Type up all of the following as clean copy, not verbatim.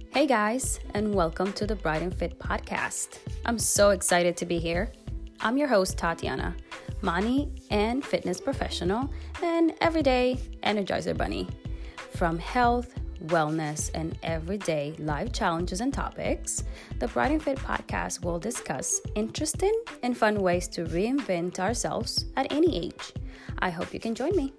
Hey guys, and welcome to the Bright and Fit podcast. I'm so excited to be here. I'm your host, Tatiana, money and fitness professional, and everyday Energizer Bunny. From health, wellness, and everyday life challenges and topics, the Bright and Fit podcast will discuss interesting and fun ways to reinvent ourselves at any age. I hope you can join me.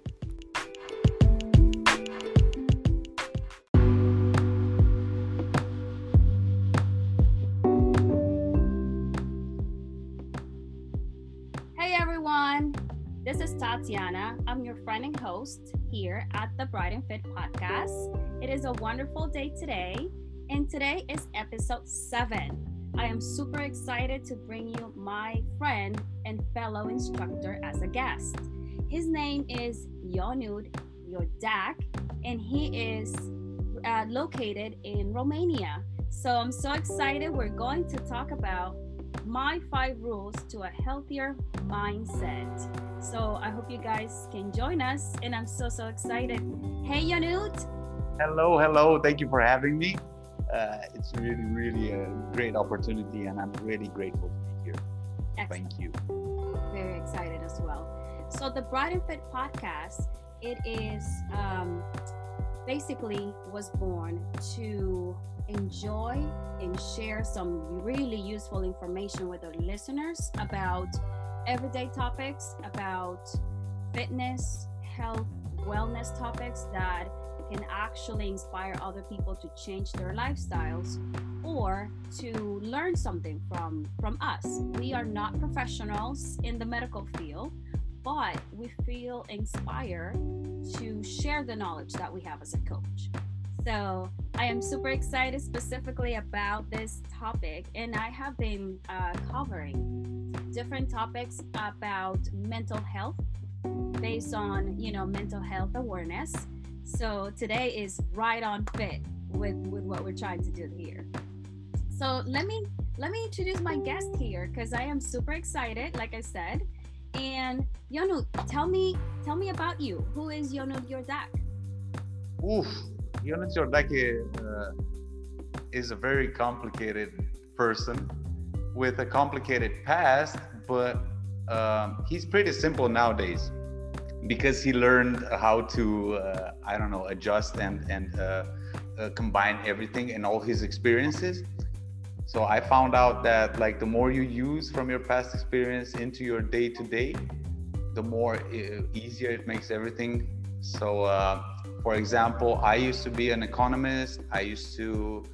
Hey everyone, this is Tatiana. I'm your friend and host here at the Bright and Fit podcast. It is a wonderful day today, and today is episode 7. I am super excited to bring you my friend and fellow instructor as a guest. His name is Ionuț Iordache, and he is located in Romania. So I'm so excited. We're going to talk about my 5 rules to a healthier mindset. So I hope you guys can join us, and I'm so excited. Hey Ionuț. Hello. Thank you for having me. It's really a great opportunity, and I'm really grateful to be here. Excellent. Thank you. Very excited as well. So the Bright and Fit podcast, it is basically was born to enjoy and share some really useful information with our listeners about everyday topics, about fitness, health, wellness topics that can actually inspire other people to change their lifestyles or to learn something from us. We are not professionals in the medical field, but we feel inspired to share the knowledge that we have as a coach. So I am super excited specifically about this topic, and I have been covering different topics about mental health based on, mental health awareness. So today is right on fit with what we're trying to do here. So let me introduce my guest here, because I am super excited, like I said. And Ionuț, tell me about you. Who is Ionuț Iordache? Ionuț Iordache is a very complicated person with a complicated past, but he's pretty simple nowadays because he learned how to, adjust and combine everything and all his experiences. So I found out that the more you use from your past experience into your day-to-day, the more easier it makes everything. So for example, I used to be an economist. I used to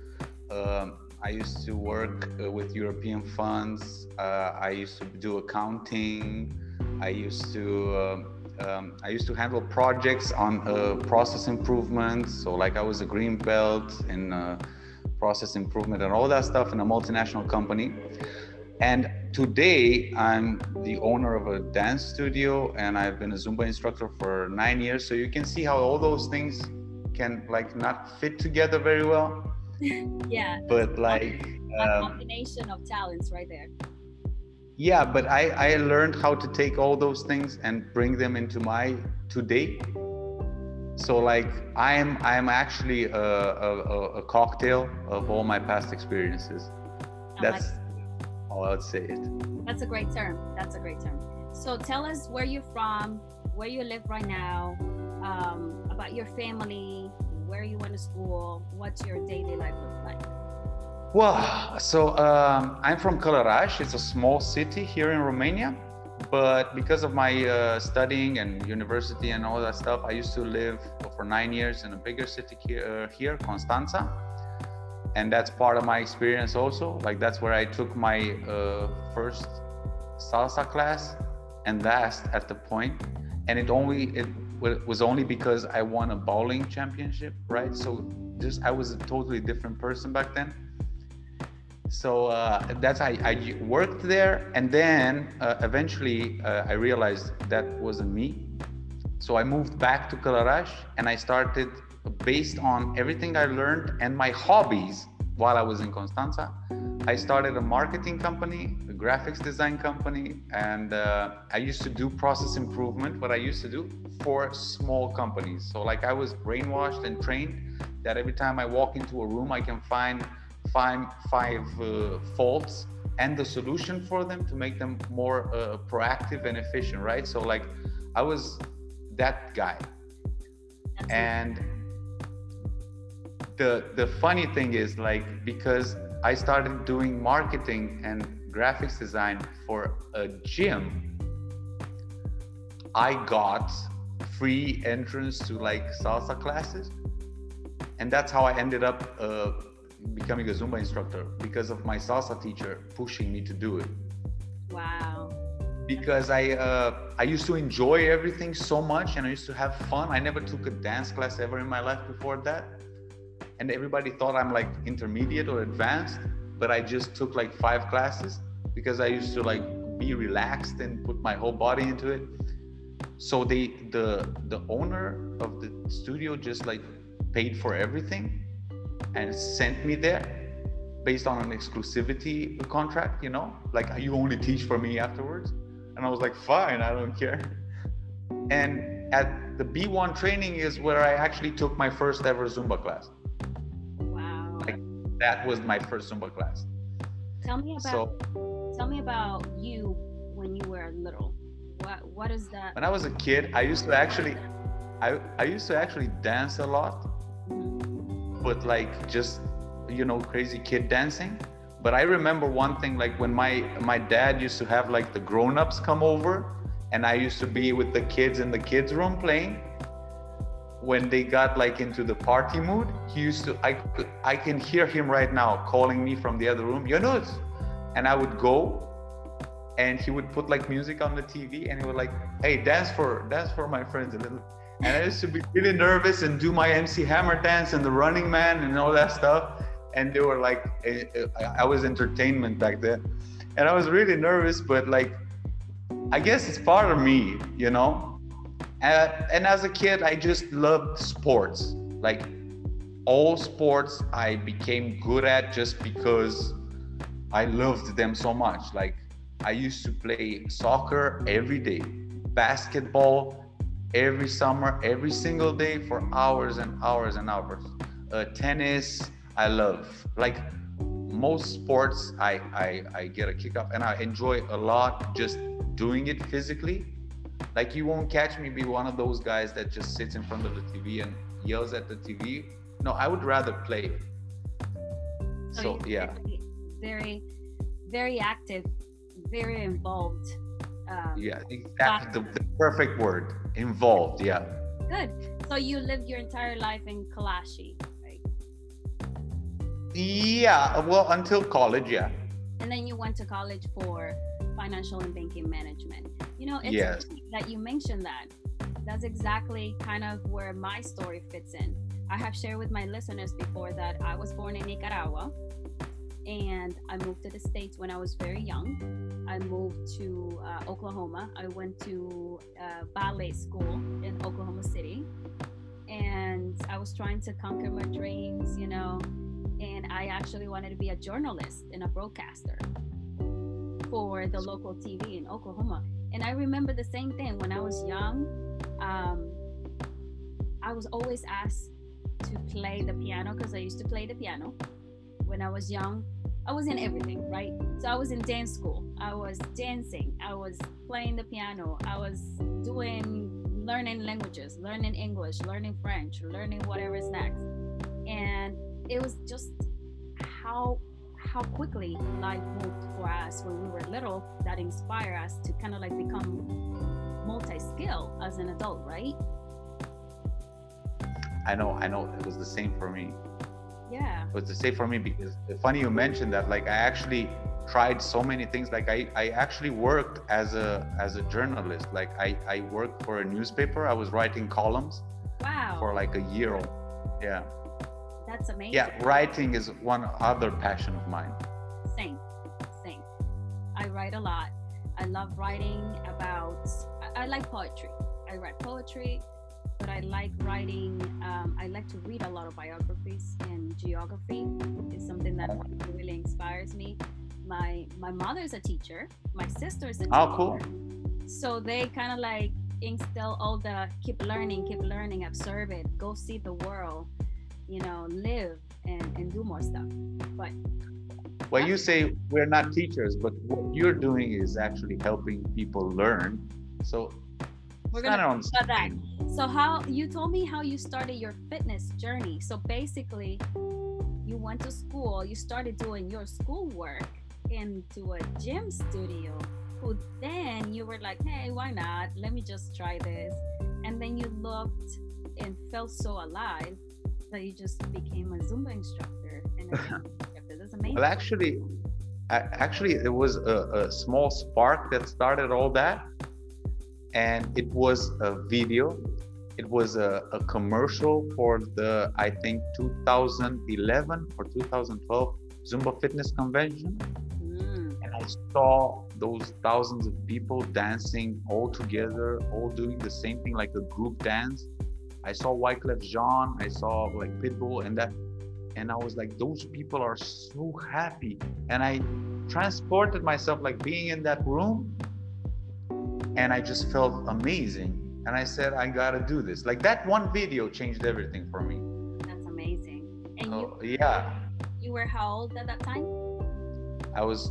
work with European funds. I used to do accounting. I used to handle projects on process improvements. So I was a green belt in process improvement and all that stuff in a multinational company. And today I'm the owner of a dance studio, and I've been a Zumba instructor for 9 years. So you can see how all those things can not fit together very well. Yeah. But a combination of talents right there. Yeah, but I learned how to take all those things and bring them into my today. So I'm actually a cocktail of all my past experiences. That's how I would say it. That's a great term. So tell us where you're from, where you live right now, about your family, where you went to school, what's your daily life look like? Well, so I'm from Călăraș. It's a small city here in Romania. But because of my studying and university and all that stuff, I used to live for 9 years in a bigger city here, Constanța. And that's part of my experience also. That's where I took my first salsa class and last at the point. And it was only because I won a bowling championship, right? So I was a totally different person back then. So that's I worked there, and then eventually I realized that wasn't me. So I moved back to Călăraș, and I started, based on everything I learned and my hobbies while I was in Constanța, I started a marketing company, a graphics design company, and I used to do process improvement, what I used to do for small companies. So I was brainwashed and trained that every time I walk into a room, I can find five faults and the solution for them to make them more proactive and efficient, right? So like I was that guy. And the funny thing is, like, because I started doing marketing and graphics design for a gym, I got free entrance to like salsa classes, and that's how I ended up becoming a Zumba instructor, because of my salsa teacher pushing me to do it. Wow. Because I used to enjoy everything so much, and I used to have fun. I never took a dance class ever in my life before that, and everybody thought I'm like intermediate or advanced, but I just took like 5 classes because I used to like be relaxed and put my whole body into it. So the owner of the studio just like paid for everything and sent me there based on an exclusivity contract, you know, like you only teach for me afterwards. And I was like, fine, I don't care. And at the B1 training is where I actually took my first ever Zumba class. Wow. Like, that was my first Zumba class. Tell me about you when you were little. What is that? When I was a kid, I used to actually dance a lot, but like just, you know, crazy kid dancing. But I remember one thing, like when my dad used to have like the grown-ups come over, and I used to be with the kids in the kids room playing. When they got like into the party mood, he used to, I can hear him right now calling me from the other room, Yunus, and I would go, and he would put like music on the TV, and he would like, hey, dance for my friends a little. And I used to be really nervous and do my MC Hammer dance and the Running Man and all that stuff. And they were like, I was entertainment back then. And I was really nervous, but like, I guess it's part of me, you know? And as a kid, I just loved sports. Like all sports I became good at just because I loved them so much. Like I used to play soccer every day, basketball every summer, every single day for hours and hours and hours. Tennis, I love. Like most sports, I get a kick up, and I enjoy a lot just doing it physically. Like you won't catch me be one of those guys that just sits in front of the TV and yells at the TV. No, I would rather play. So yeah. Very, very active, very involved. Yeah, exactly. The perfect word, involved. Yeah. Good. So you lived your entire life in Kalashi, right? Yeah. Well, until college, yeah. And then you went to college for financial and banking management. You know, it's yes. that you mentioned that. That's exactly kind of where my story fits in. I have shared with my listeners before that I was born in Nicaragua, and I moved to the States when I was very young. I moved to Oklahoma. I went to ballet school in Oklahoma City, and I was trying to conquer my dreams, you know, and I actually wanted to be a journalist and a broadcaster for the local TV in Oklahoma. And I remember the same thing when I was young. I was always asked to play the piano because I used to play the piano when I was young. I was in everything, right? So I was in dance school. I was dancing. I was playing the piano. I was learning languages, learning English, learning French, learning whatever's next. And it was just how quickly life moved for us when we were little, that inspired us to kind of like become multi-skilled as an adult, right? I know. It was the same for me. Yeah. It was the same for me because it's funny you mentioned that. Like I actually tried so many things. Like I actually worked as a journalist. Like I worked for a newspaper. I was writing columns. Wow. For like a year. Yeah. That's amazing. Yeah, writing is one other passion of mine. Same. I write a lot. I love writing about, I like poetry. I write poetry, but I like writing, I like to read a lot of biographies, and geography is something that really inspires me. My mother is a teacher. My sister is a teacher. Oh, cool. So they kind of like instill all the keep learning, observe it, go see the world. live and do more stuff. But Well, you say we're not teachers, but what you're doing is actually helping people learn. So we're it's gonna kind of on talk about that. So how you told me how you started your fitness journey. So basically, you went to school, you started doing your schoolwork into a gym studio. Who then you were like, hey, why not? Let me just try this. And then you looked and felt so alive that you just became a Zumba instructor and a dance instructor. That's amazing. Well, actually, it was a small spark that started all that, and it was a video. It was a commercial for the, I think, 2011 or 2012 Zumba Fitness Convention. And I saw those thousands of people dancing all together, all doing the same thing, like a group dance. I saw Wyclef Jean, I saw like Pitbull and I was like, those people are so happy. And I transported myself, like being in that room, and I just felt amazing. And I said, I gotta do this. Like that one video changed everything for me. That's amazing. And you were how old at that time? I was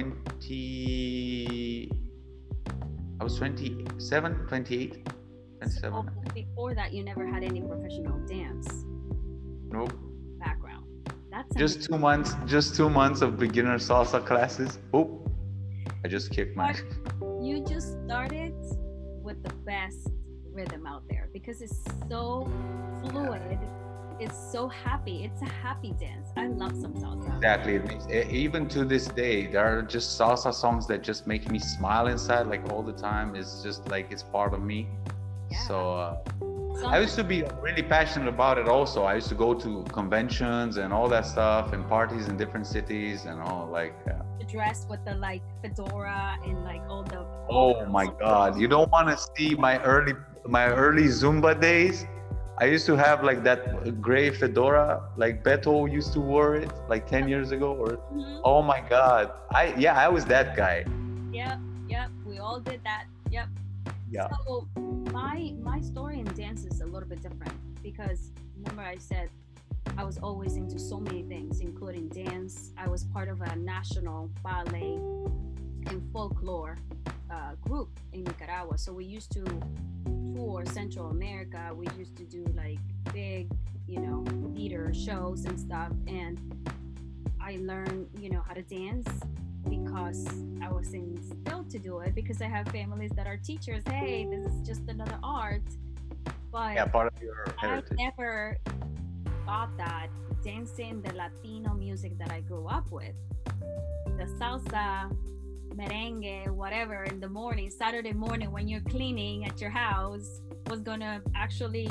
27, 28, 27. So before that, you never had any professional dance Nope. background. That's Just 2 months, just 2 months of beginner salsa classes. Oop, I just kicked my. You just started with the best rhythm out there because it's so fluid. It's so happy. It's a happy dance. I love some salsa. Exactly. It makes, even to this day, there are just salsa songs that just make me smile inside, like all the time. It's just like it's part of me. Yeah. So I used to be really passionate about it also. I used to go to conventions and all that stuff and parties in different cities and all like. Dressed with the like fedora and like all the. Oh my God! You don't want to see my early Zumba days. I used to have like that gray fedora, like Beto used to wear it like 10 years ago. Or oh my God, I was that guy. Yep, we all did that. Yep. Yeah. So my story in dance is a little bit different because remember I said I was always into so many things, including dance. I was part of a national ballet and folklore group in Nicaragua. So we used to tour Central America. We used to do like big, theater shows and stuff. And I learned, how to dance because I was instilled to do it because I have families that are teachers. Hey, this is just another art. But yeah, part of your heritage. I never thought that dancing the Latino music that I grew up with, the salsa, merengue, whatever, in the morning, Saturday morning when you're cleaning at your house, was gonna actually,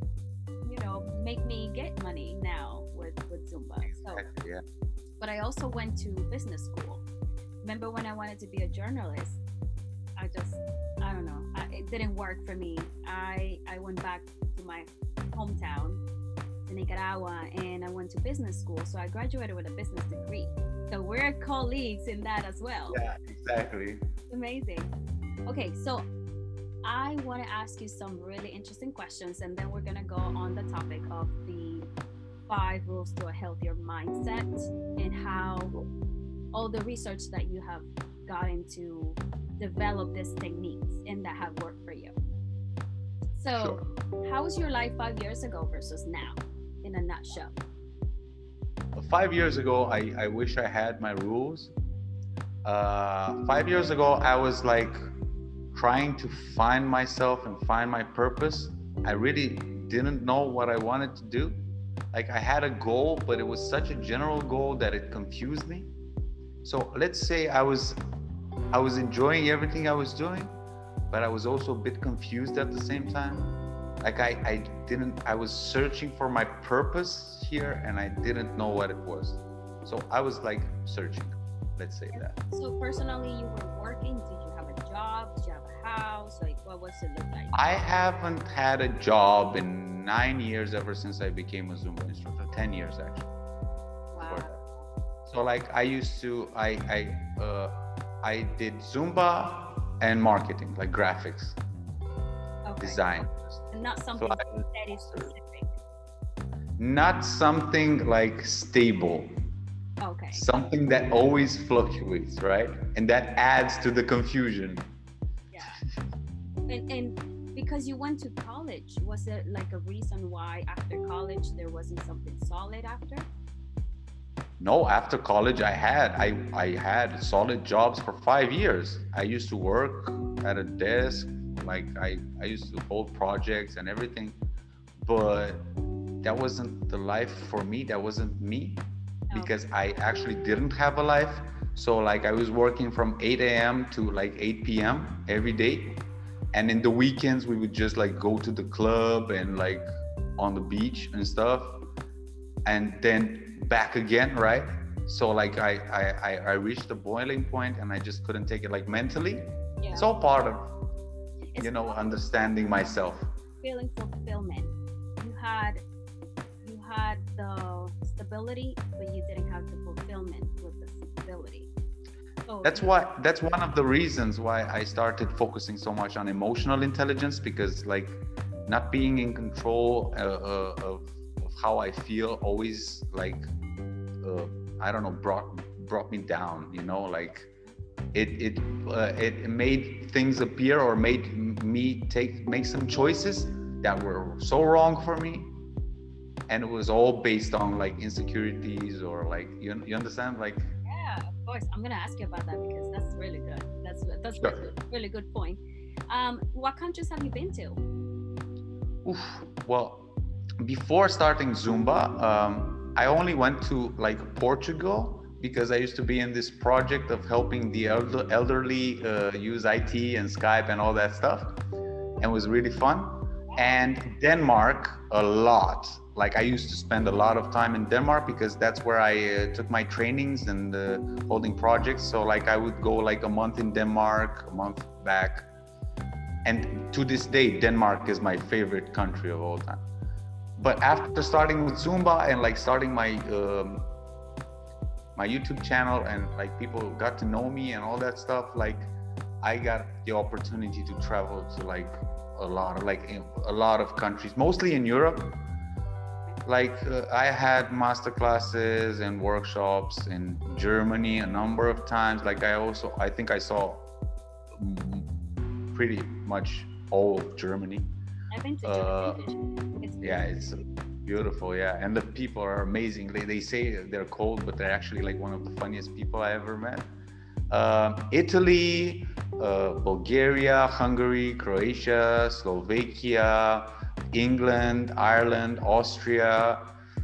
make me get money now with Zumba. So, yeah. But I also went to business school. Remember when I wanted to be a journalist? I don't know. It didn't work for me. I went back to my hometown, to Nicaragua, and I went to business school. So I graduated with a business degree. So we're colleagues in that as well. Yeah, exactly. Amazing. Okay, so I want to ask you some really interesting questions, and then we're going to go on the topic of the 5 rules to a healthier mindset and how all the research that you have gotten to develop these techniques and that have worked for you. So how was your life 5 years ago versus now, in a nutshell? 5 years ago, I wish I had my rules. 5 years ago, I was like trying to find myself and find my purpose. I really didn't know what I wanted to do. Like I had a goal, but it was such a general goal that it confused me. So let's say I was enjoying everything I was doing, but I was also a bit confused at the same time. Like I was searching for my purpose here and I didn't know what it was. So I was like searching, let's say that. So personally, you were working, did you have a job? Did you have a house? Like what was it look like? I haven't had a job in 9 years ever since I became a Zumba instructor, 10 years actually. Wow. So like I used to, I did Zumba and marketing, like graphics, design. And not something very specific. Not something like stable, Okay. something that always fluctuates, right? And that adds to the confusion. Yeah. And because you went to college, was there like a reason why after college there wasn't something solid after? No, after college, I had solid jobs for 5 years. I used to work at a desk, like I used to hold projects and everything, but that wasn't the life for me. That wasn't me Oh, because I actually didn't have a life. So like I was working from 8 a.m. to like 8 p.m. every day. And in the weekends, we would just like go to the club and like on the beach and stuff. And then back again, right? So like I reached the boiling point and I just couldn't take it like mentally. yeah. It's all part of, It's understanding myself. feeling fulfillment. You had you had the stability, but you didn't have the fulfillment with the stability. So That's one of the reasons why I started focusing so much on emotional intelligence, because like not being in control of how I feel always like I don't know, brought me down, like it made things appear, or made me make some choices that were so wrong for me, and it was all based on like insecurities, or like you understand, like. yeah, of course. I'm gonna ask you about that because that's really good. That's Sure. really good point. What countries have you been to? Oof. Well, before starting Zumba, I only went to like Portugal, because I used to be in this project of helping the elderly use IT and Skype and all that stuff, and it was really fun. And Denmark a lot. Like I used to spend a lot of time in Denmark, because that's where I took my trainings and holding projects. So like I would go like a month in Denmark, a month back. And to this day, Denmark is my favorite country of all time. But after starting with Zumba and like starting my YouTube channel, and like people got to know me and all that stuff, like I got the opportunity to travel to like a lot of countries, mostly in Europe. Like I had master classes and workshops in Germany a number of times. Like I think I saw pretty much all of Germany. I've been to Germany. It's Yeah, it's beautiful. Yeah, and the people are amazing. They say they're cold, but they're actually like one of the funniest people I ever met. Italy, Bulgaria, Hungary, Croatia, Slovakia, England, Ireland, Austria.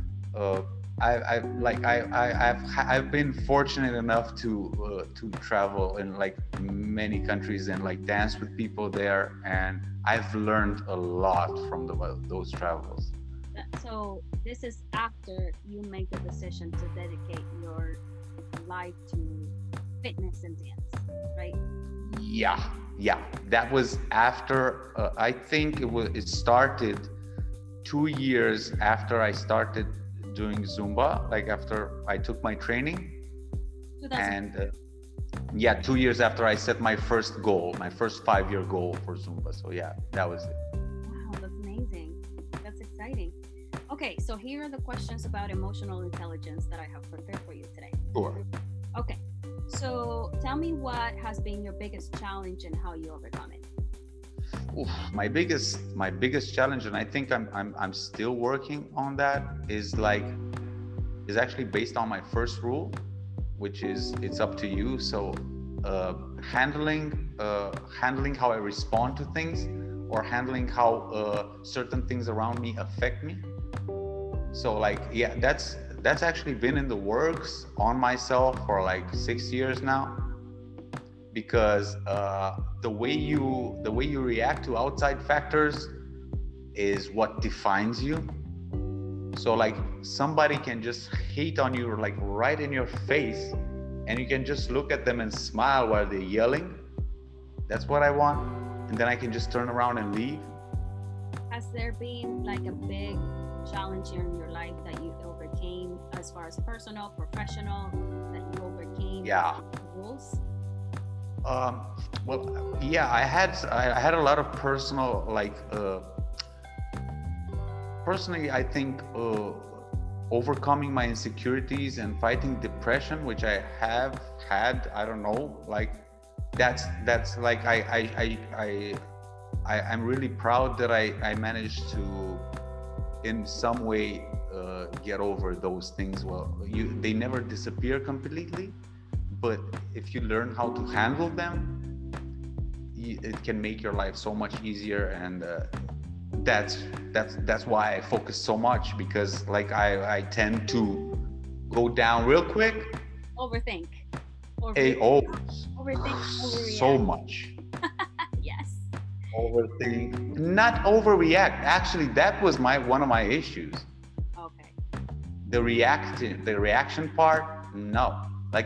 I've been fortunate enough to travel in like many countries and like dance with people there, and I've learned a lot from those travels. So this is after you make the decision to dedicate your life to fitness and dance, right? Yeah, that was after I think it started 2 years after I started doing Zumba, like after I took my training. 2000. And yeah, 2 years after I set my first goal, my first 5-year goal for Zumba. So yeah, that was it. Wow, that's amazing. That's exciting. Okay, so here are the questions about emotional intelligence that I have prepared for you today. Sure. Okay, so tell me what has been your biggest challenge and how you overcome it. Oof, my biggest challenge, and I think I'm still working on that, is actually based on my first rule, which is it's up to you. So handling how I respond to things, or handling how certain things around me affect me. So like, yeah, that's actually been in the works on myself for like 6 years now, because the way you react to outside factors is what defines you. So like somebody can just hate on you like right in your face, and you can just look at them and smile while they're yelling. That's what I want, and then I can just turn around and leave. Has there been like a big challenge in your life that you overcame, as far as personal, professional, that you overcame? Yeah. Rules? Well, yeah, I had a lot of personal, like, personally, I think overcoming my insecurities and fighting depression, which I have had, I don't know, like that's like I'm really proud that I managed to in some way get over those things. Well, they never disappear completely, but if you learn how to handle them, it can make your life so much easier. And that's why I focus so much, because like I tend to go down real quick. Overthink. Overthink. So much. Yes. Overthink, not overreact. Actually, that was one of my issues. Okay. The reaction part, no. Like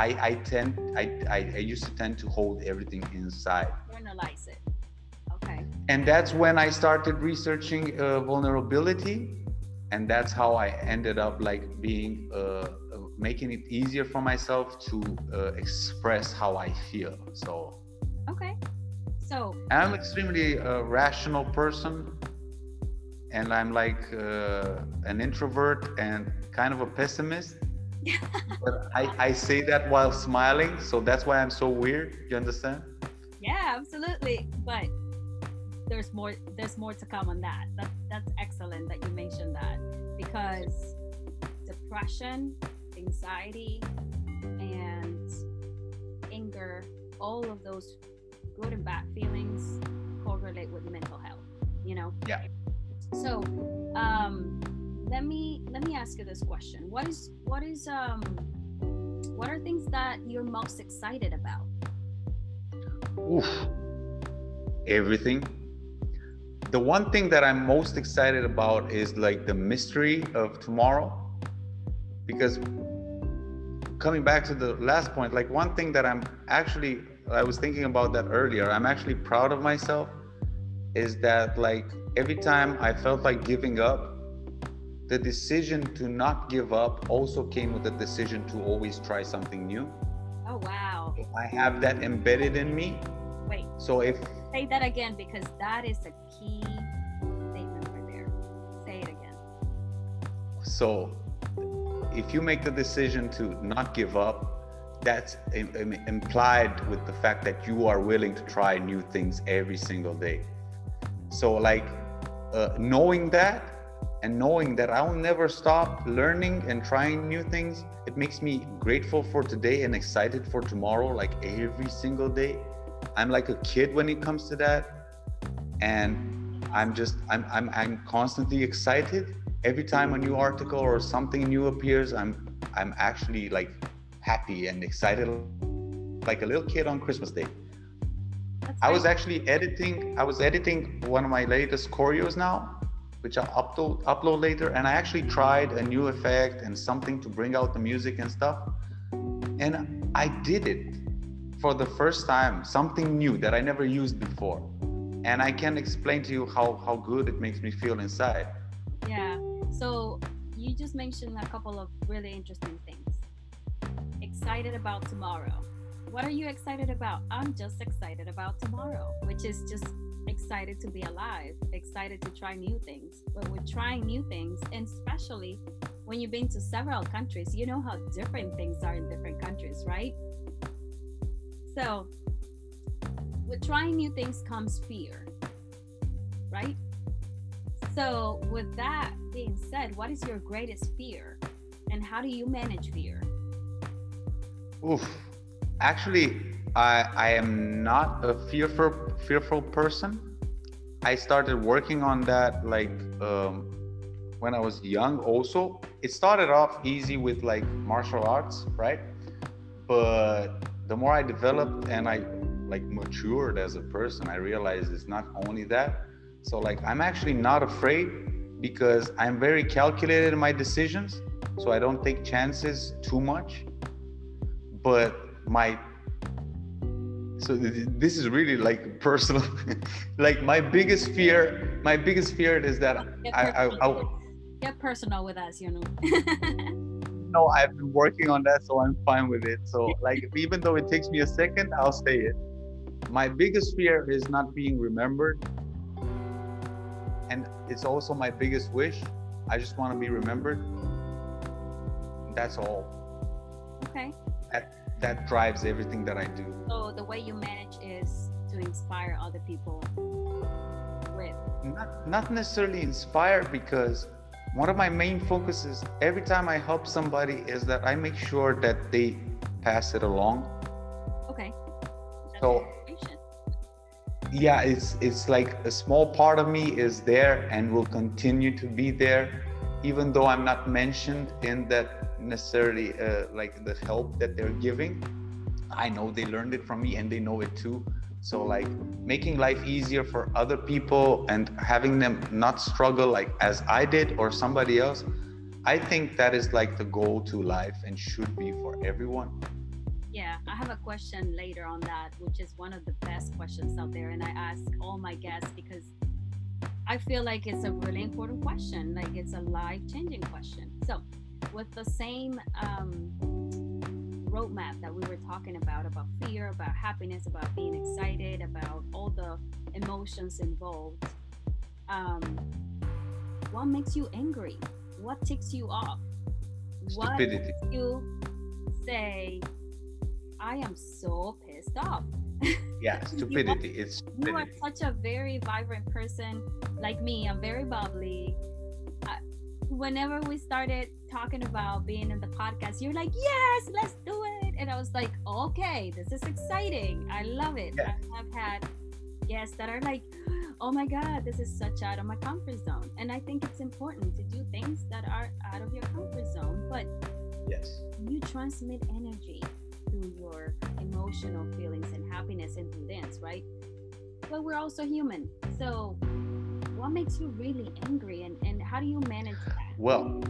I used to tend to hold everything inside. Internalize it. Okay. And that's when I started researching vulnerability, and that's how I ended up like being making it easier for myself to express how I feel. So. Okay. So. I'm extremely rational person, and I'm like an introvert and kind of a pessimist. But I say that while smiling, so that's why I'm so weird. You understand? Yeah, absolutely. But there's more to come on that. That's excellent that you mentioned that, because depression, anxiety, and anger, all of those good and bad feelings correlate with mental health, you know? Yeah. So let me ask you this question. What are things that you're most excited about? Oof. Everything. The one thing that I'm most excited about is like the mystery of tomorrow, because coming back to the last point, like one thing that I was thinking about that earlier, I'm actually proud of myself, is that like every time I felt like giving up, the decision to not give up also came with the decision to always try something new. Oh, wow. I have that embedded in me. Wait. So say that again, because that is a key statement right there. Say it again. So if you make the decision to not give up, that's implied with the fact that you are willing to try new things every single day. So like knowing that, and knowing that I'll never stop learning and trying new things, it makes me grateful for today and excited for tomorrow, like every single day. I'm like a kid when it comes to that. And I'm constantly excited. Every time a new article or something new appears, I'm actually like happy and excited, like a little kid on Christmas Day. I was actually editing one of my latest choreos now, which I'll upload later, and I actually tried a new effect and something to bring out the music and stuff, and I did it for the first time, something new that I never used before, and I can't explain to you how good it makes me feel inside. Yeah, so you just mentioned a couple of really interesting things. Excited about tomorrow. What are you excited about? I'm just excited about tomorrow, which is just excited to be alive, excited to try new things. But with trying new things, and especially when you've been to several countries, you know how different things are in different countries, right? So with trying new things comes fear, right? So with that being said, what is your greatest fear, and how do you manage fear? Oof. Actually, I am not a fearful person. I started working on that like when I was young also. It started off easy with like martial arts, right? But the more I developed and I like matured as a person, I realized it's not only that. So like I'm actually not afraid, because I'm very calculated in my decisions. So I don't take chances too much. But this is really like personal. Like my biggest fear is that Get personal with us, you know. No, I've been working on that, so I'm fine with it. So like even though it takes me a second, I'll say it. My biggest fear is not being remembered, and it's also my biggest wish. I just want to be remembered. that's all. Okay. That drives everything that I do. So the way you manage is to inspire other people with. Not necessarily inspired, because one of my main focuses every time I help somebody is that I make sure that they pass it along. Okay. So yeah, it's like a small part of me is there and will continue to be there, even though I'm not mentioned in that necessarily like the help that they're giving. I know they learned it from me and they know it too. So like making life easier for other people and having them not struggle like as I did or somebody else, I think that is like the goal to life and should be for everyone. Yeah, I have a question later on that, which is one of the best questions out there. And I ask all my guests because I feel like it's a really important question. Like it's a life-changing question. So with the same roadmap that we were talking about fear, about happiness, about being excited, about all the emotions involved, what makes you angry? What ticks you off? Stupidity. What makes you say, I am so pissed off? Yeah, stupidity. It's stupidity. You are such a very vibrant person. Like me, I'm very bubbly. Whenever we started talking about being in the podcast, you're like, yes, let's do it. And I was like, okay, this is exciting. I love it. Yeah. I have had guests that are like, oh my God, this is such out of my comfort zone. And I think it's important to do things that are out of your comfort zone. But yes, you transmit energy through your emotional feelings and happiness and through dance, right? But we're also human. So what makes you really angry and how do you manage that? Well,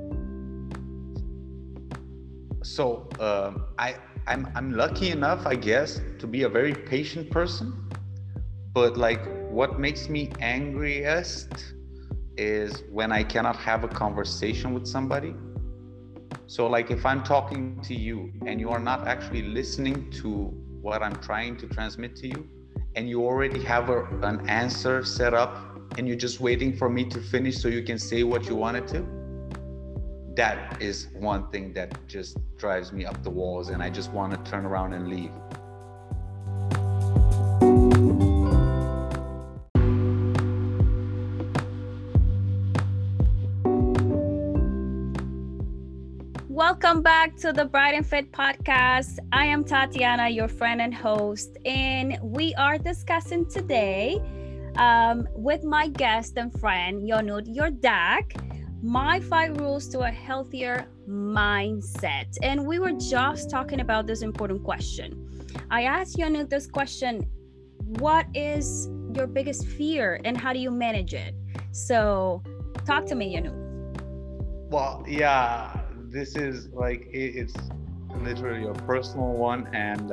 so I'm lucky enough, I guess, to be a very patient person. But like what makes me angriest is when I cannot have a conversation with somebody. So like if I'm talking to you and you are not actually listening to what I'm trying to transmit to you, and you already have an answer set up and you're just waiting for me to finish so you can say what you wanted to, that is one thing that just drives me up the walls and I just want to turn around and leave. Welcome back to the Bright and Fit podcast. I am Tatiana, your friend and host, and we are discussing today with my guest and friend, Yonut Yordak, my 5 rules to a healthier mindset. And we were just talking about this important question. I asked Yonut this question: what is your biggest fear and how do you manage it? So talk to me, Yonut. Well, yeah, this is like, it's literally a personal one. And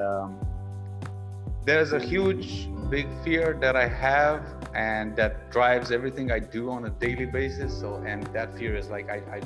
there's a huge, big fear that I have and that drives everything I do on a daily basis. So, and that fear is like, I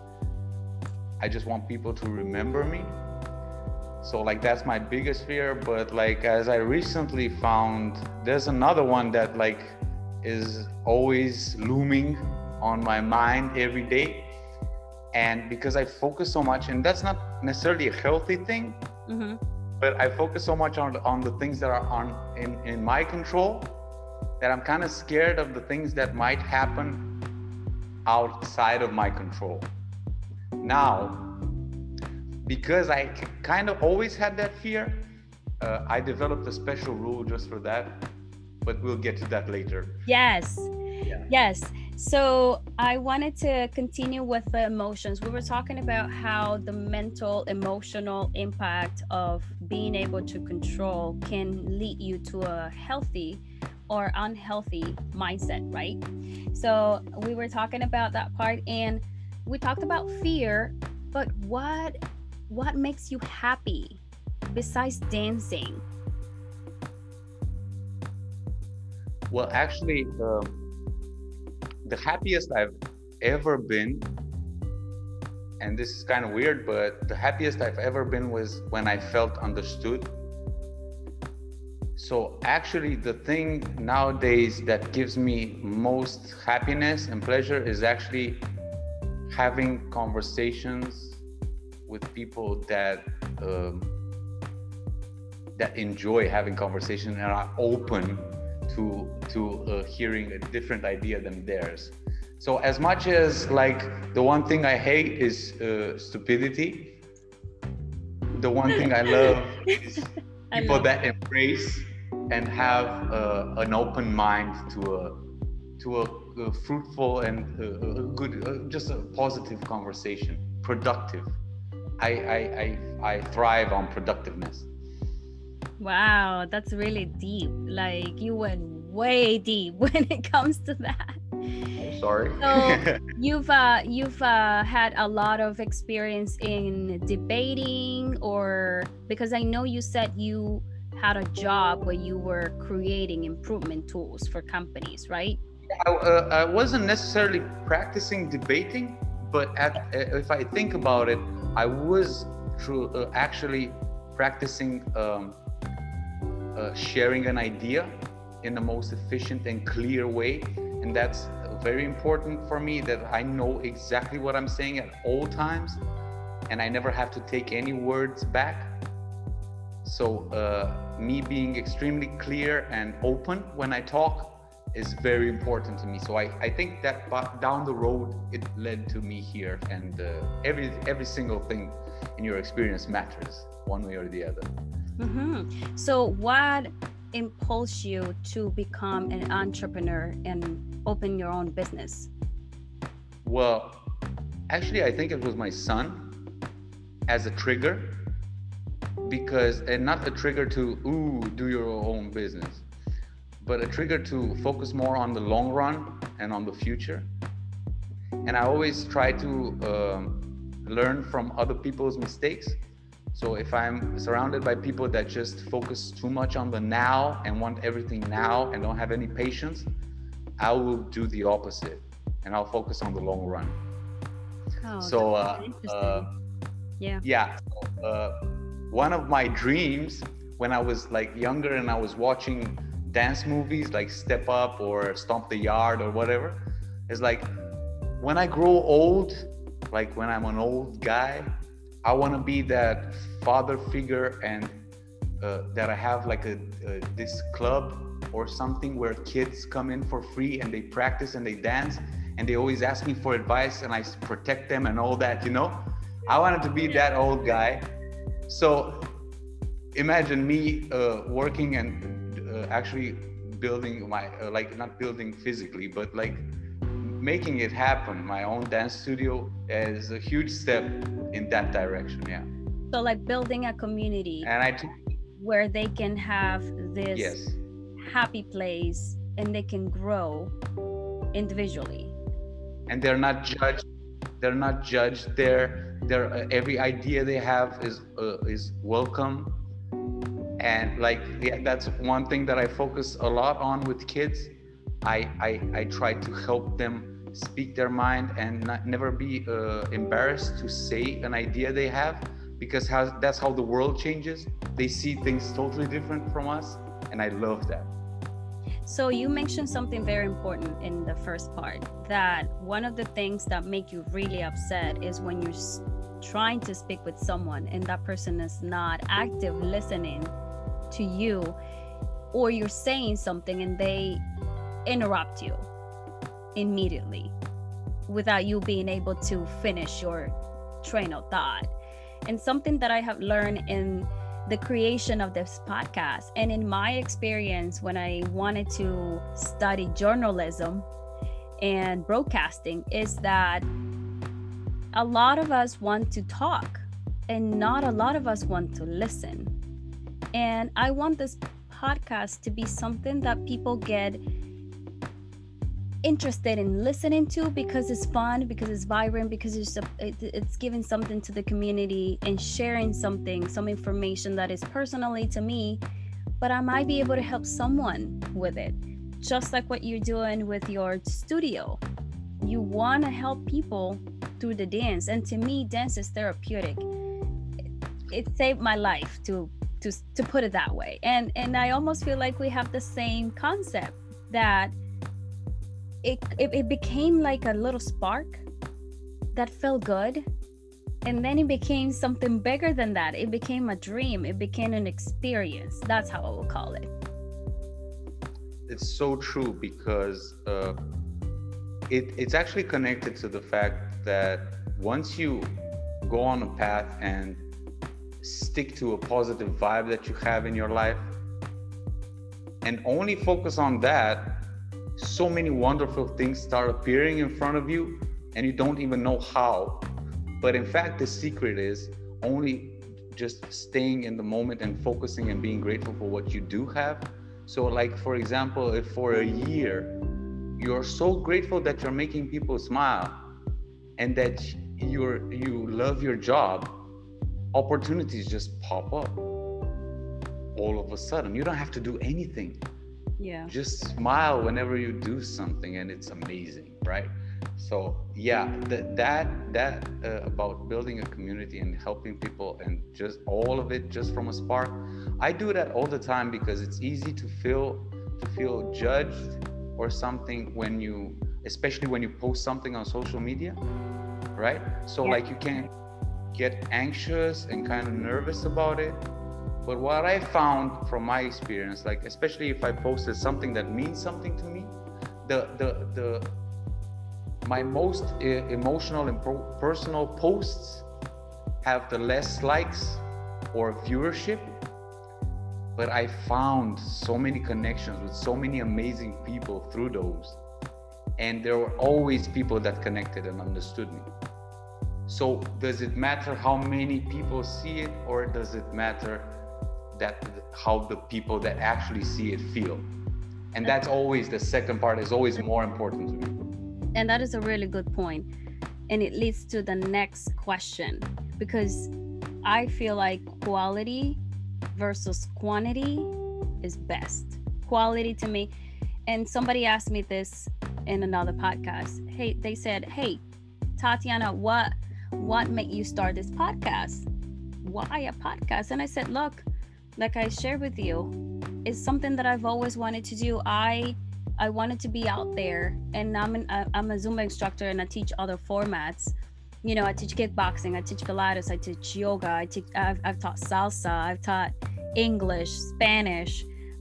just want people to remember me. So like, that's my biggest fear. But like, as I recently found, there's another one that like is always looming on my mind every day. And because I focus so much, and that's not necessarily a healthy thing, but I focus so much on the things that are in my control, that I'm kind of scared of the things that might happen outside of my control. Now, because I kind of always had that fear, I developed a special rule just for that, but we'll get to that later. Yes. Yeah. Yes. So I wanted to continue with the emotions. We were talking about how the mental, emotional impact of being able to control can lead you to a healthy or unhealthy mindset, right? So we were talking about that part, and we talked about fear, but what makes you happy besides dancing? Well, actually, the happiest I've ever been, and this is kind of weird, but the happiest I've ever been was when I felt understood. So actually, the thing nowadays that gives me most happiness and pleasure is actually having conversations with people that that enjoy having conversation and are open to hearing a different idea than theirs. So as much as like the one thing I hate is stupidity, the one thing I love is people that embrace and have an open mind to a fruitful and a good, just a positive conversation, productive. I thrive on productiveness. Wow, that's really deep. Like you went way deep when it comes to that. I'm sorry. So you've had a lot of experience in debating, or because I know you said you had a job where you were creating improvement tools for companies, right? I wasn't necessarily practicing debating, but if I think about it, I was actually practicing sharing an idea in the most efficient and clear way. And that's very important for me, that I know exactly what I'm saying at all times and I never have to take any words back. So me being extremely clear and open when I talk is very important to me. So I think that down the road, it led to me here, and every single thing in your experience matters one way or the other. Mm-hmm. So what impulsed you to become an entrepreneur and open your own business? Well, actually, I think it was my son as a trigger, because, and not a trigger to do your own business, but a trigger to focus more on the long run and on the future. And I always try to learn from other people's mistakes. So if I'm surrounded by people that just focus too much on the now and want everything now and don't have any patience, I will do the opposite and I'll focus on the long run. Oh, So yeah. One of my dreams when I was like younger and I was watching dance movies like Step Up or Stomp the Yard or whatever, is like, when I grow old, like when I'm an old guy, I want to be that father figure, and that I have like this club or something where kids come in for free and they practice and they dance and they always ask me for advice and I protect them and all that, you know? I wanted to be that old guy. So imagine me working and actually building my, like not building physically, but like making it happen. My own dance studio is a huge step in that direction. Yeah. So like building a community and where they can have this yes. happy place and they can grow individually. And they're not judged. They're not judged. Their every idea they have is welcome. And like, yeah, that's one thing that I focus a lot on with kids. I try to help them speak their mind and never be embarrassed to say an idea they have, because that's how the world changes. They see things totally different from us, and I love that. So you mentioned something very important in the first part, that one of the things that make you really upset is when you're trying to speak with someone and that person is not active listening to you, or you're saying something and they interrupt you immediately without you being able to finish your train of thought. And something that I have learned in the creation of this podcast, and in my experience when I wanted to study journalism and broadcasting, is that a lot of us want to talk and not a lot of us want to listen. And I want this podcast to be something that people get interested in listening to, because it's fun, because it's vibrant, because it's giving something to the community and sharing something, some information that is personally to me, but I might be able to help someone with it. Just like what you're doing with your studio. You want to help people through the dance. And to me, dance is therapeutic. It saved my life, to put it that way. And I almost feel like we have the same concept, that it became like a little spark that felt good, And then it became something bigger than that. It became a dream. It became an experience. That's how I will call it. It's so true, because it's actually connected to the fact that once you go on a path and stick to a positive vibe that you have in your life and only focus on that, so many wonderful things start appearing in front of you and you don't even know how. But in fact, the secret is only just staying in the moment and focusing and being grateful for what you do have. So like, for example, if for a year you're so grateful that you're making people smile and that you love your job, opportunities just pop up all of a sudden. You don't have to do anything. Yeah. Just smile whenever you do something and it's amazing, right? So yeah, that about building a community and helping people and just all of it just from a spark. I do that all the time because it's easy to feel judged or something when you, especially when you post something on social media, right? So Yeah. like you can get anxious and kind of nervous about it. But what I found from my experience, like especially if I posted something that means something to me, my most emotional and personal posts have the less likes or viewership, but I found so many connections with so many amazing people through those. And there were always people that connected and understood me. So does it matter how many people see it, or does it matter that how the people that actually see it feel? And that's always the second part, is always more important to me. And that is a really good point. And it leads to the next question, because I feel like quality versus quantity is best. Quality to me, and somebody asked me this in another podcast. Hey, they said, "Hey, Tatiana, what made you start this podcast? Why a podcast?" And I said, "Look, like I shared with you, it's something that I've always wanted to do. I wanted to be out there, and I'm a Zumba instructor, and I teach other formats. You know, I teach kickboxing, I teach Pilates, I teach yoga, I've taught salsa, I've taught English, Spanish,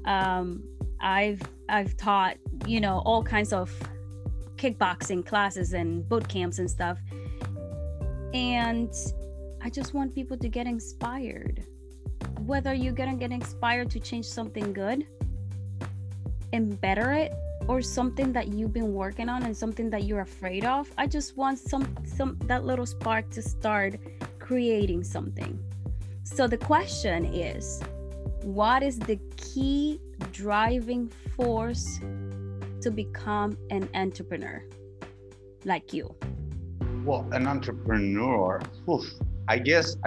I've taught, you know, all kinds of kickboxing classes and boot camps and stuff. And I just want people to get inspired. Whether you're gonna get inspired to change something good and better it, or something that you've been working on and something that you're afraid of, I just want some that little spark to start creating something. So the question is, what is the key driving force to become an entrepreneur like you? Well, an entrepreneur, I guess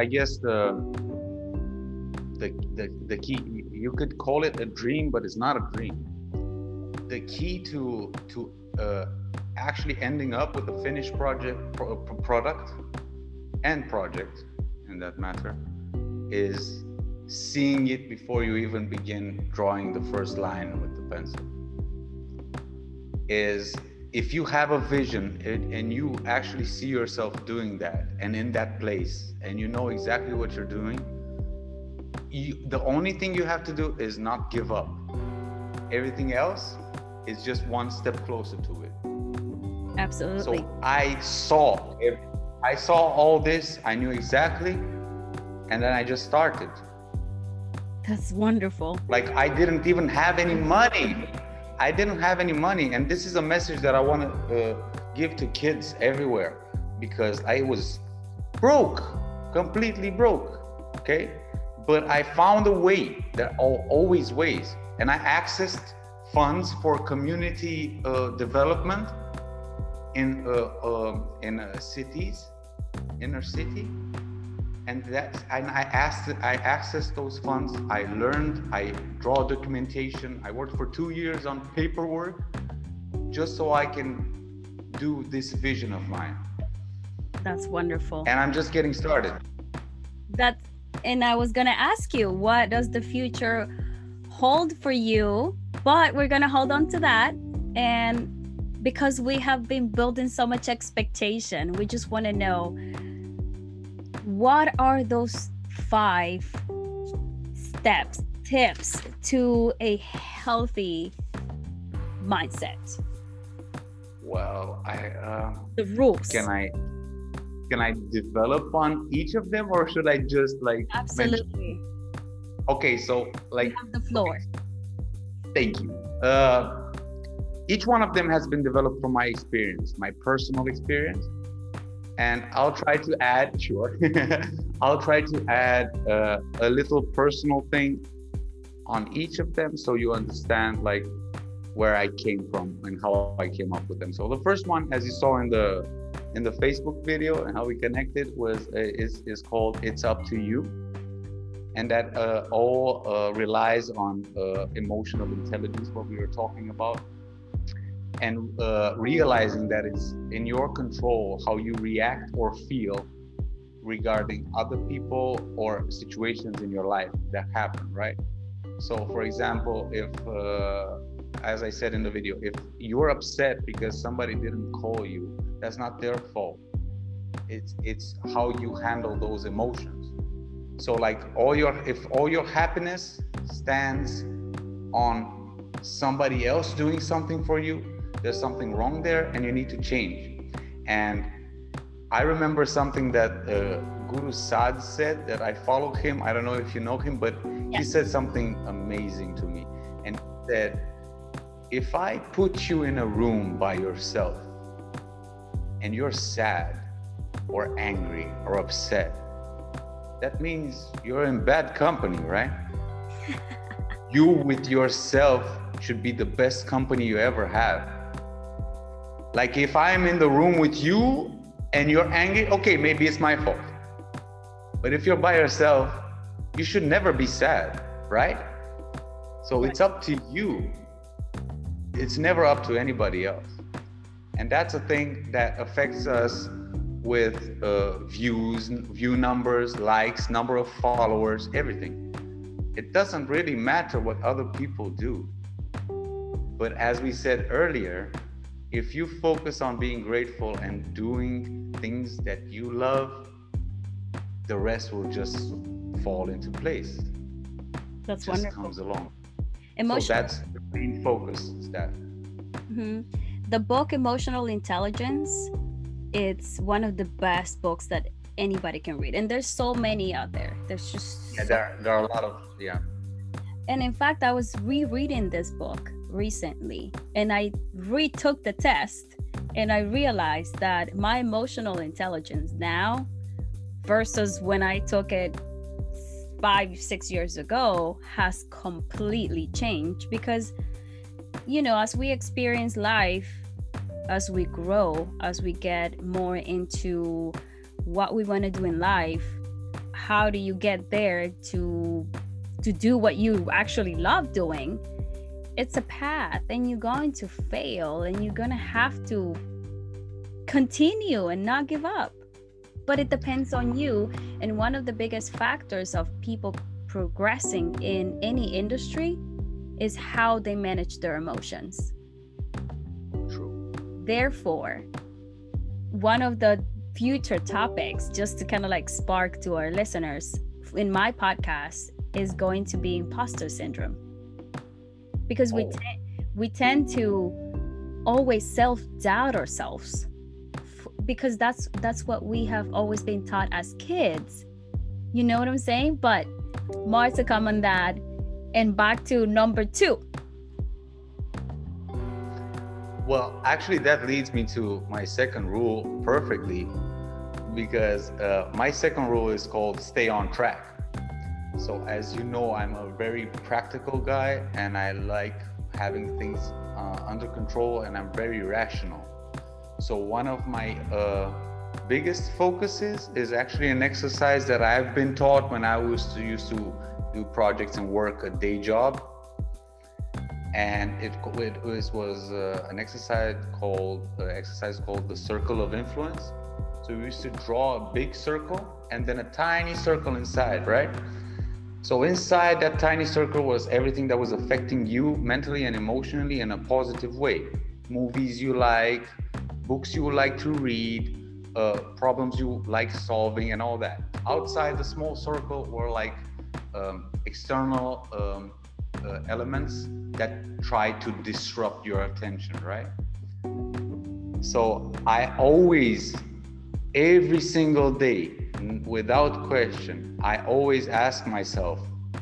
the key, you could call it a dream, but it's not a dream. The key to actually ending up with a finished product and project, in that matter, is seeing it before you even begin drawing the first line with the pencil. Is if you have a vision and you actually see yourself doing that and in that place, and you know exactly what you're doing, the only thing you have to do is not give up. Everything else is just one step closer to it. Absolutely. So I saw all this, I knew exactly, and then I just started. That's wonderful. Like, I didn't even have any money. And this is a message that I want to give to kids everywhere, because I was broke, completely broke, okay? But I found a way. There are always ways. And I accessed funds for community development in cities, inner city. And I accessed those funds. I learned, I draw documentation. I worked for 2 years on paperwork just so I can do this vision of mine. That's wonderful. And I'm just getting started. And I was gonna ask you, what does the future hold for you? But we're gonna hold on to that. And because we have been building so much expectation, we just wanna know, what are those 5 steps, tips to a healthy mindset? Well, The rules. can I develop on each of them, or should I just like Absolutely. mention? Okay, so like, You have the floor. thank you. Each one of them has been developed from my experience, my personal experience, and I'll try to add, sure, I'll try to add a little personal thing on each of them, so you understand like where I came from and how I came up with them. So the first one, as you saw in the Facebook video and how we connected, is called "It's Up to You," and that all relies on emotional intelligence, what we were talking about, and realizing that it's in your control how you react or feel regarding other people or situations in your life that happen, right? So for example, if as I said in the video, if you're upset because somebody didn't call you, that's not their fault. It's how you handle those emotions. So like if all your happiness stands on somebody else doing something for you, there's something wrong there and you need to change. And I remember something that Guru Saad said, that I follow him. I don't know if you know him, but he said something amazing to me. And he said, if I put you in a room by yourself and you're sad or angry or upset, that means you're in bad company, right? You with yourself should be the best company you ever have. Like if I'm in the room with you and you're angry, okay, maybe it's my fault. But if you're by yourself, you should never be sad, right? So it's up to you. It's never up to anybody else. And that's a thing that affects us with view numbers, likes, number of followers, everything. It doesn't really matter what other people do. But as we said earlier, if you focus on being grateful and doing things that you love, the rest will just fall into place. That's just wonderful. Comes along. Emotion. So that's the main focus, is that. Mm-hmm. The book Emotional Intelligence, it's one of the best books that anybody can read, and there's so many out there. There's just there are a lot of And in fact, I was rereading this book recently, and I retook the test, and I realized that my emotional intelligence now versus when I took it 5-6 years ago has completely changed. Because as we experience life, as we grow, as we get more into what we want to do in life, how do you get there to do what you actually love doing? It's a path, and you're going to fail, and you're going to have to continue and not give up. But it depends on you. And one of the biggest factors of people progressing in any industry is how they manage their emotions. True. Therefore, one of the future topics, just to kind of like spark to our listeners in my podcast, is going to be imposter syndrome. Because we tend to always self-doubt ourselves, because that's what we have always been taught as kids. You know what I'm saying? But more to come on that. And back to number 2. Well, actually, that leads me to my second rule perfectly, because my second rule is called stay on track. So as you know, I'm a very practical guy, and I like having things under control, and I'm very rational. So one of my biggest focuses is actually an exercise that I've been taught when I used to do projects and work a day job. And it was an exercise called the circle of influence. So we used to draw a big circle and then a tiny circle inside, right? So inside that tiny circle was everything that was affecting you mentally and emotionally in a positive way. Movies you like, books you would like to read, problems you like solving and all that. Outside the small circle were like external elements that try to disrupt your attention, right? So I always, every single day, without question, I always ask myself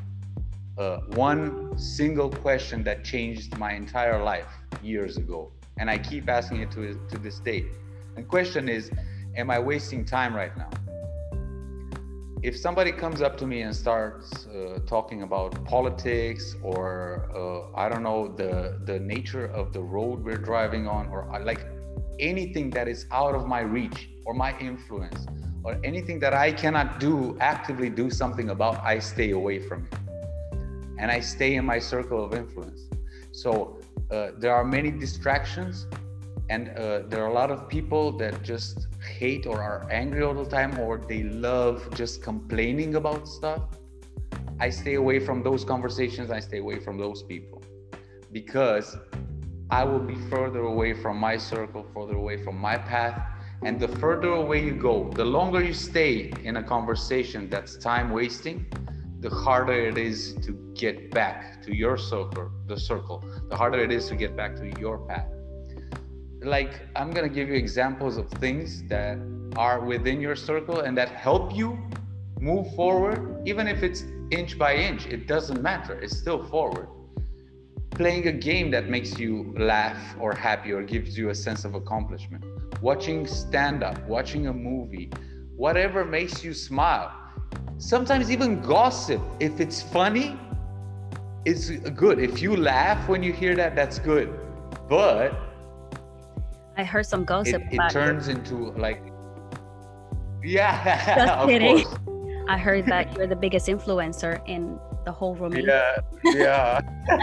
one single question that changed my entire life years ago. And I keep asking it to this day. The question is, am I wasting time right now? If somebody comes up to me and starts talking about politics or I don't know, the nature of the road we're driving on, or like anything that is out of my reach or my influence, or anything that I cannot actively do something about, I stay away from it. And I stay in my circle of influence. So there are many distractions, and there are a lot of people that just hate or are angry all the time, or they love just complaining about stuff. I stay away from those conversations. I stay away from those people, because I will be further away from my circle, further away from my path. And the further away you go, the longer you stay in a conversation that's time wasting, the harder it is to get back to your circle, the harder it is to get back to your path. Like, I'm gonna give you examples of things that are within your circle and that help you move forward. Even if it's inch by inch, it doesn't matter, it's still forward. Playing a game that makes you laugh or happy or gives you a sense of accomplishment. Watching stand-up, watching a movie, whatever makes you smile. Sometimes even gossip, if it's funny, it's good. If you laugh when you hear that, that's good. But I heard some gossip. It turns into like, yeah, just of kidding. course. I heard that you're the biggest influencer in the whole Romania. Yeah.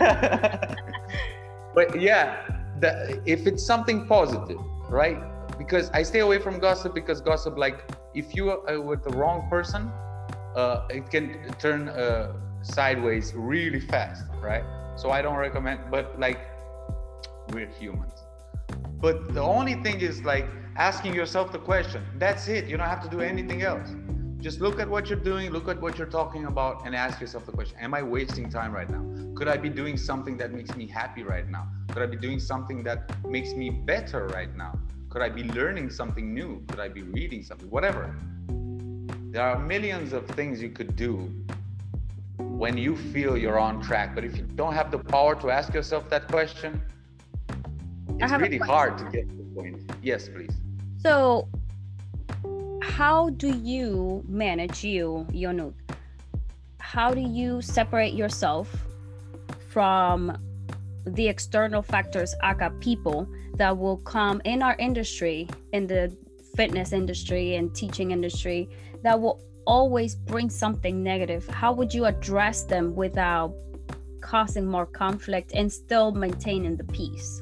But yeah, if it's something positive, right? Because I stay away from gossip, because gossip, like, if you are with the wrong person, it can turn sideways really fast, right? So I don't recommend, but like, we're humans. But the only thing is like asking yourself the question. That's it. You don't have to do anything else. Just look at what you're doing, look at what you're talking about, and ask yourself the question, am I wasting time right now? Could I be doing something that makes me happy right now? Could I be doing something that makes me better right now? Could I be learning something new? Could I be reading something? Whatever. There are millions of things you could do when you feel you're on track. But if you don't have the power to ask yourself that question, it's really hard to get to the point. Yes, please. So how do you manage, Ionut? How do you separate yourself from the external factors, aka people, that will come in our industry, in the fitness industry and teaching industry, that will always bring something negative? How would you address them without causing more conflict and still maintaining the peace?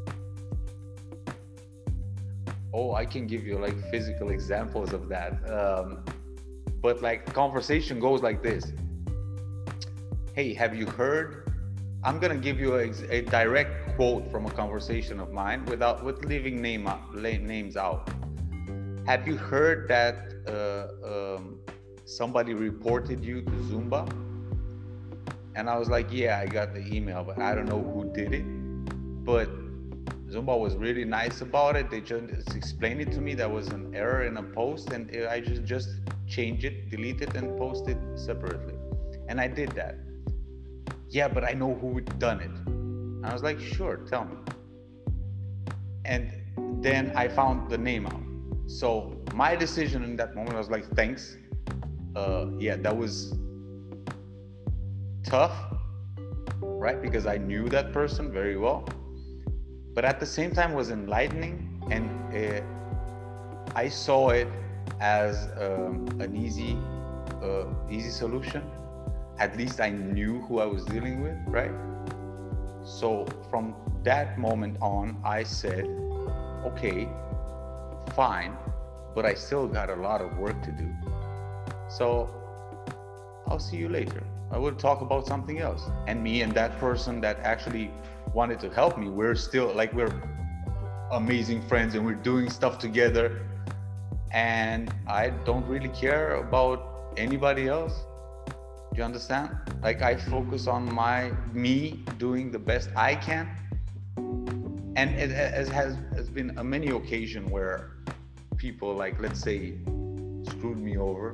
Oh, I can give you like physical examples of that. But like, conversation goes like this. Hey, have you heard? I'm gonna give you a direct quote from a conversation of mine with leaving names out. Have you heard that somebody reported you to Zumba? And I was like, yeah, I got the email, but I don't know who did it. But Zumba was really nice about it. They just explained it to me. That was an error in a post, and I just change it, delete it, and post it separately. And I did that. Yeah, but I know who had done it. And I was like, sure, tell me. And then I found the name out. So my decision in that moment, I was like, thanks. Yeah, that was tough, right? Because I knew that person very well. But at the same time was enlightening, and I saw it as an easy solution. At least I knew who I was dealing with, right? So from that moment on, I said, okay, fine, but I still got a lot of work to do. So I'll see you later. I will talk about something else. And me and that person that actually wanted to help me, we're still like, we're amazing friends and we're doing stuff together. and I don't really care about anybody else. Do you understand? Like, I focus on me doing the best I can. And it has been a many occasion where people, like, let's say, screwed me over.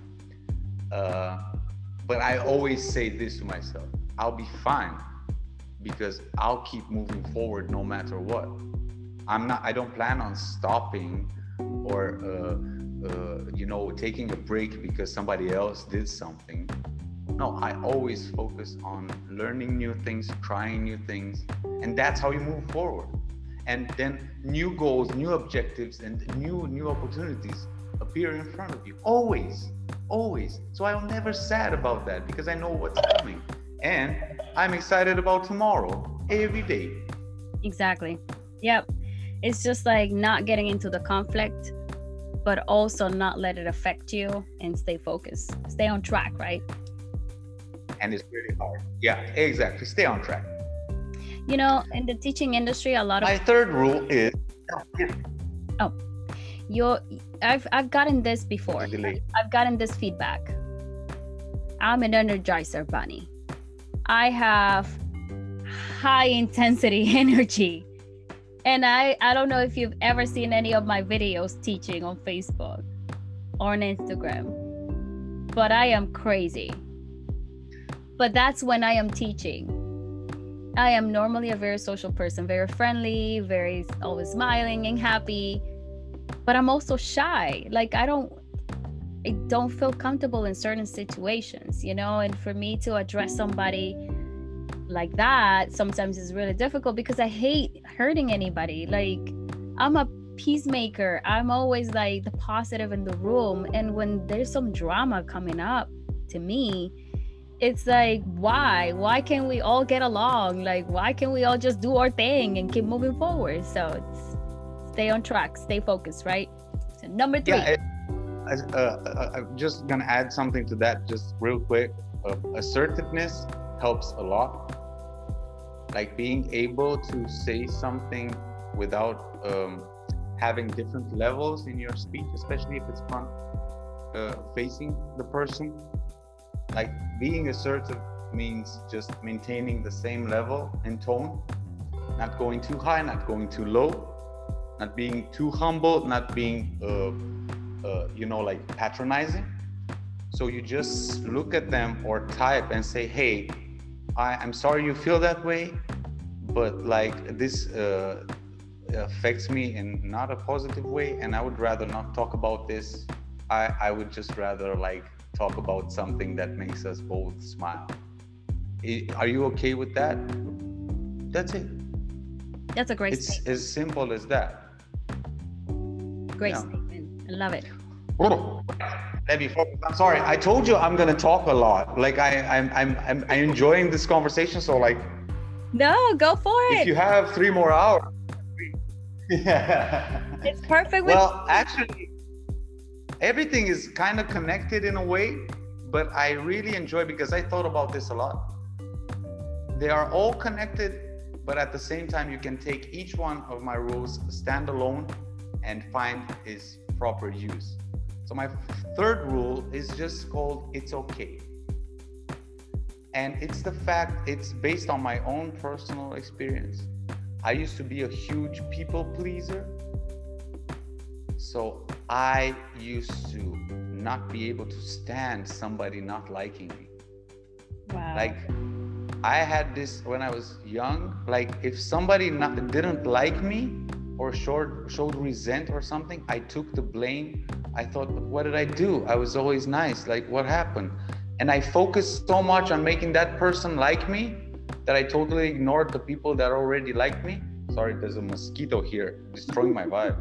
But I always say this to myself: I'll be fine, because I'll keep moving forward no matter what. I don't plan on stopping or taking a break because somebody else did something. No, I always focus on learning new things, trying new things, and that's how you move forward. And then new goals, new objectives, and new opportunities appear in front of you. Always. So I'm never sad about that, because I know what's coming. And I'm excited about tomorrow, every day. Exactly. Yep. It's just like not getting into the conflict, but also not let it affect you, and stay focused. Stay on track, right? And it's really hard. Yeah, exactly. Stay on track. You know, in the teaching industry, a lot of my third rule is I've gotten this before. I've gotten this feedback. I'm an Energizer bunny. I have high intensity energy. And I don't know if you've ever seen any of my videos teaching on Facebook or on Instagram, but I am crazy. But that's when I am teaching. I am normally a very social person, very friendly, very always smiling and happy, but I'm also shy. Like, I don't feel comfortable in certain situations, you know, and for me to address somebody like that sometimes is really difficult, because I hate hurting anybody. Like, I'm a peacemaker. I'm always like the positive in the room. And when there's some drama coming up to me, it's like, why can't we all get along? Like, why can't we all just do our thing and keep moving forward? So it's stay on track, stay focused, right? So number 3. Yeah, I'm just gonna add something to that, just real quick. Assertiveness helps a lot. Like, being able to say something without having different levels in your speech, especially if it's front facing the person. Like, being assertive means just maintaining the same level and tone, not going too high, not going too low, not being too humble, not being like patronizing. So you just look at them or type and say, hey, I'm sorry you feel that way, but like, this affects me in not a positive way, and I would rather not talk about this. I would just rather like talk about something that makes us both smile. Are you okay with that? That's it. That's a great It's statement. as simple as that. Great statement. I love it. Let me focus. I'm sorry. I told you I'm gonna talk a lot. Like, I'm enjoying this conversation. So, like, No, go for it. if you have 3 more hours. Yeah. It's perfect with Well, actually, everything is kind of connected in a way, but I really enjoy, because I thought about this a lot. They are all connected, but at the same time, you can take each one of my rules standalone and find its proper use. So my third rule is just called "It's okay." And it's based on my own personal experience. I used to be a huge people pleaser. So I used to not be able to stand somebody not liking me. Wow. Like, I had this when I was young. Like, if somebody didn't like me or showed resent or something, I took the blame. I thought, what did I do? I was always nice. Like, what happened? And I focused so much on making that person like me that I totally ignored the people that already liked me. Sorry, there's a mosquito here destroying my vibe.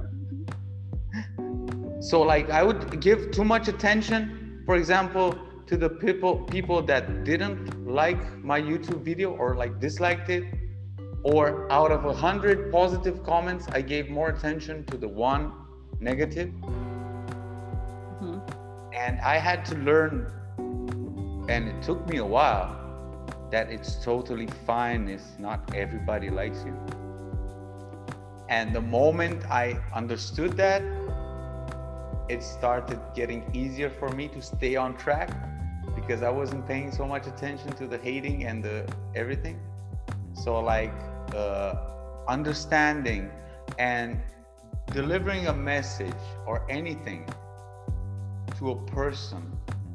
So, like, I would give too much attention, for example, to the people that didn't like my YouTube video or like disliked it, or out of 100 positive comments, I gave more attention to the one negative. Mm-hmm. And I had to learn, and it took me a while, that it's totally fine if not everybody likes you. And the moment I understood that, it started getting easier for me to stay on track because I wasn't paying so much attention to the hating and the everything. So like understanding and delivering a message or anything to a person,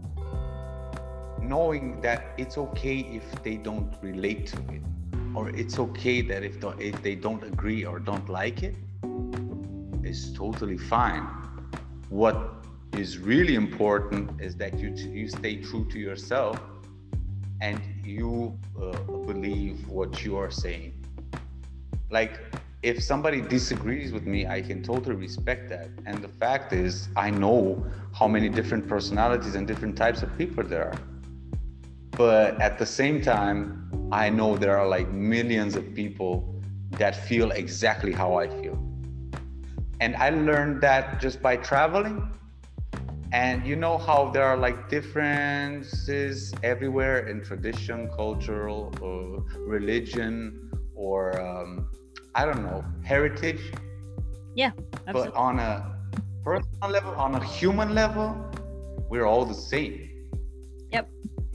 knowing that it's okay if they don't relate to it, or it's okay that if they don't agree or don't like it, is totally fine. What is really important is that you stay true to yourself and you believe what you are saying. Like, if somebody disagrees with me, I can totally respect that. And the fact is, I know how many different personalities and different types of people there are. But at the same time, I know there are like millions of people that feel exactly how I feel. And I learned that just by traveling. And you know how there are like differences everywhere in tradition, cultural, religion, or I don't know, heritage. Yeah, absolutely. But on a personal level, on a human level, we're all the same. Yep.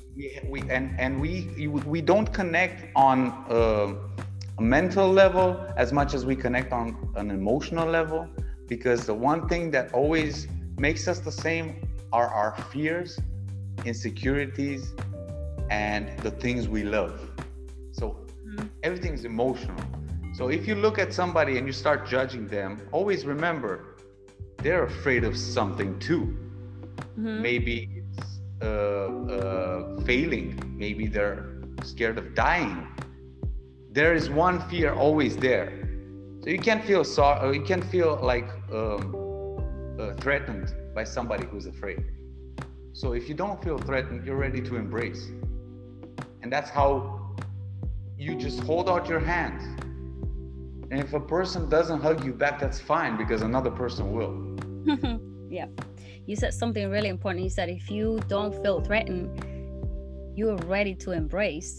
We don't connect on a mental level as much as we connect on an emotional level, because the one thing that always makes us the same are our fears, insecurities, and the things we love. So everything's emotional. So if you look at somebody and you start judging them, always remember they're afraid of something too. Maybe it's failing. Maybe they're scared of dying. There is one fear always there. So you can't feel sorry. You can't feel like threatened by somebody who's afraid. So if you don't feel threatened, you're ready to embrace. And that's how you just hold out your hands. And if a person doesn't hug you back, that's fine, because another person will. Yeah. You said something really important. You said if you don't feel threatened, you're ready to embrace.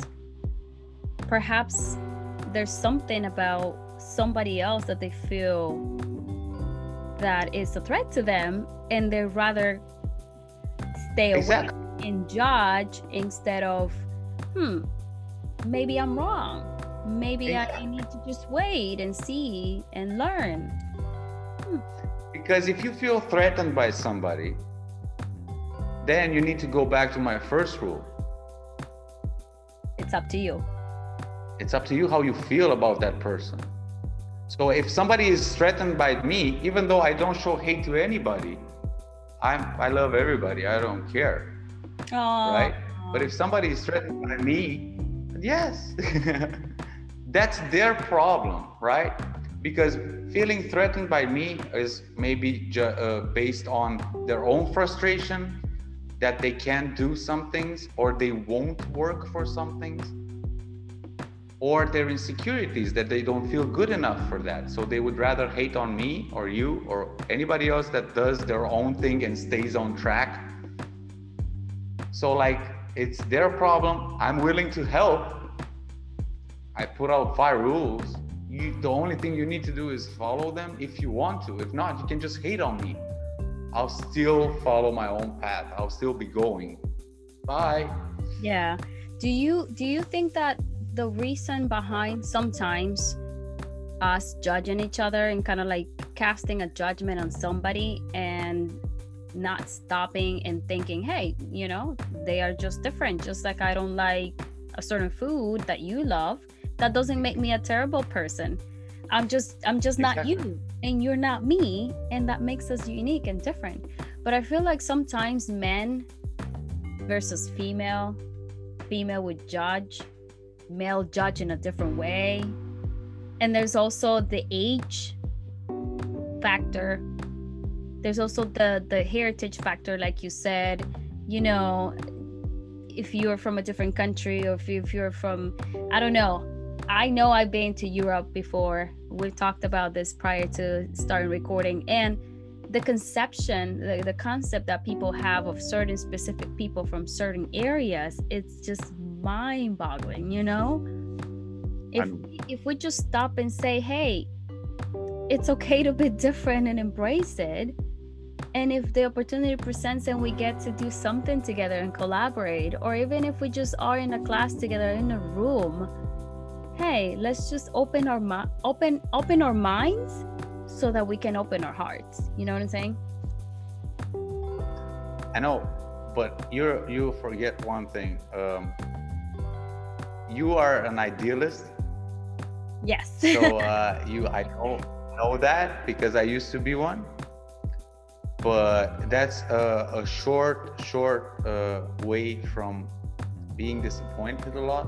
Perhaps there's something about somebody else that they feel that is a threat to them, and they rather stay away and judge instead of, maybe I'm wrong. Maybe I need to just wait and see and learn. Because if you feel threatened by somebody, then you need to go back to my first rule. It's up to you. It's up to you how you feel about that person. So if somebody is threatened by me, even though I don't show hate to anybody, I love everybody. I don't care. Right? But if somebody is threatened by me, yes, that's their problem, right? Because feeling threatened by me is maybe based on their own frustration, that they can't do some things, or they won't work for some things, or their insecurities, that they don't feel good enough for that. So they would rather hate on me or you or anybody else that does their own thing and stays on track. So like, it's their problem. I'm willing to help. I put out 5 rules. The only thing you need to do is follow them if you want to. If not, you can just hate on me. I'll still follow my own path. I'll still be going. Bye. Yeah. Do you think that the reason behind sometimes us judging each other and kind of like casting a judgment on somebody and not stopping and thinking, hey, you know, they are just different, just like I don't like a certain food that you love, that doesn't make me a terrible person. I'm just not you, and you're not me, and that makes us unique and different. But I feel like sometimes men versus female would judge, male judge in a different way. And there's also the age factor. There's also the heritage factor, like you said. You know, if you're from a different country, or if you're from, I don't know. I know I've been to Europe before. We've talked about this prior to starting recording. And the conception, the concept that people have of certain specific people from certain areas, it's just mind-boggling, you know? If we just stop and say, hey, it's okay to be different and embrace it, And if the opportunity presents and we get to do something together and collaborate, or even if we just are in a class together in a room, hey, let's just open our minds so that we can open our hearts. You know what I'm saying? I know, but you forget one thing. You are an idealist. Yes. So I know that because I used to be one. But that's a short way from being disappointed a lot,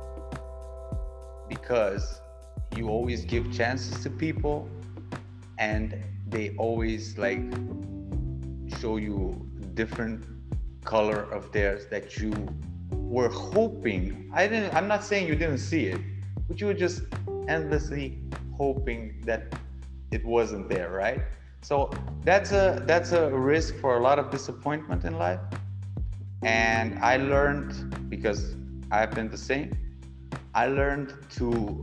because you always give chances to people and they always like show you different color of theirs that you were hoping. I'm not saying you didn't see it, but you were just endlessly hoping that it wasn't there, right? So that's a risk for a lot of disappointment in life. And I learned, because I've been the same, I learned to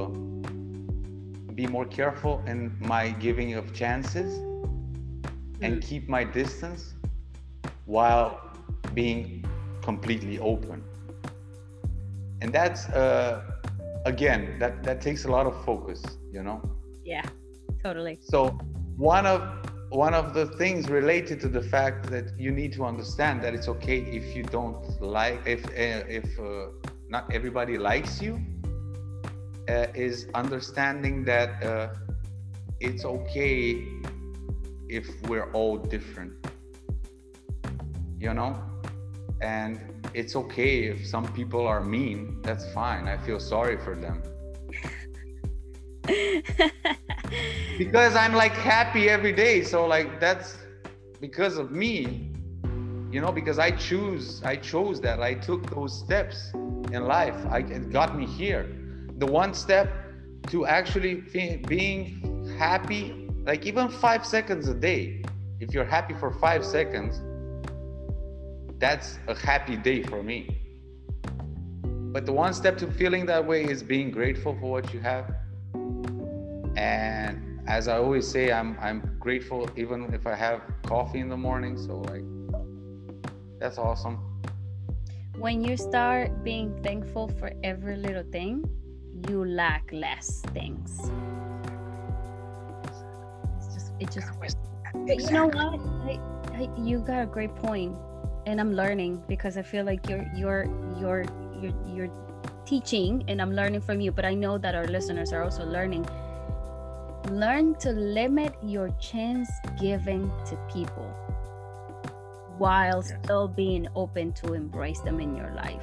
be more careful in my giving of chances and keep my distance while being completely open. And that's again, that takes a lot of focus, you know? Yeah, totally. So one of the things related to the fact that you need to understand that it's okay if you don't like, if not everybody likes you, is understanding that it's okay if we're all different, you know? And it's okay if some people are mean, that's fine. I feel sorry for them. Because I'm like happy every day, so like that's because of me, you know, because I chose that. I took those steps in life. It got me here. The one step to actually being happy, like even 5 seconds a day. If you're happy for 5 seconds, that's a happy day for me. But the one step to feeling that way is being grateful for what you have. And as I always say, I'm grateful even if I have coffee in the morning. So like, that's awesome. When you start being thankful for every little thing, you lack less things. It just works. But you know what? You got a great point, and I'm learning because I feel like you're teaching, and I'm learning from you. But I know that our listeners are also learning. Learn to limit your chance giving to people while still being open to embrace them in your life.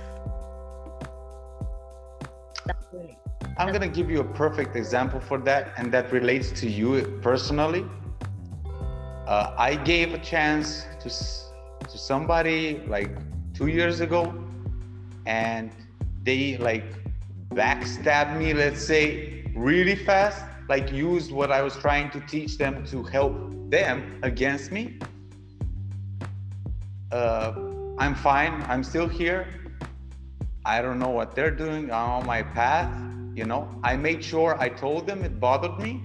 I'm going to give you a perfect example for that, and that relates to you personally. I gave a chance to somebody like 2 years ago, and they like backstabbed me, let's say, really fast. Like used what I was trying to teach them to help them against me. I'm fine. I'm still here. I don't know what they're doing. I'm on my path. You know, I made sure I told them it bothered me,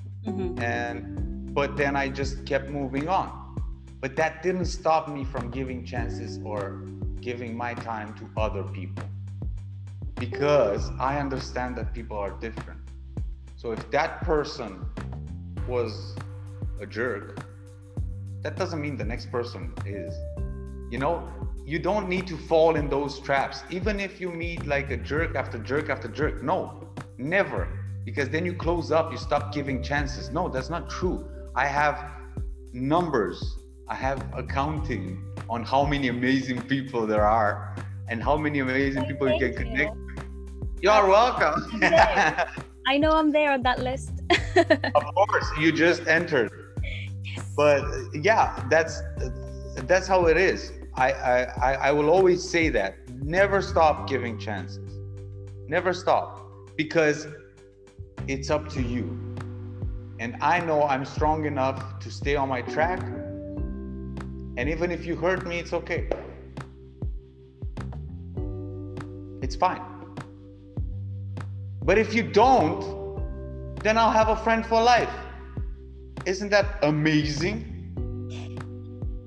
but then I just kept moving on. But that didn't stop me from giving chances or giving my time to other people, because I understand that people are different. So if that person was a jerk, that doesn't mean the next person is. You know, you don't need to fall in those traps. Even if you meet like a jerk after jerk after jerk. No, never. Because then you close up, you stop giving chances. No, that's not true. I have numbers. I have accounting on how many amazing people there are and how many amazing people you can connect with. You're welcome. I know I'm there on that list. Of course, you just entered. Yes. But yeah, that's how it is. I will always say that. Never stop giving chances. Never stop, because it's up to you. And I know I'm strong enough to stay on my track. And even if you hurt me, it's okay. It's fine. But if you don't, then I'll have a friend for life. Isn't that amazing?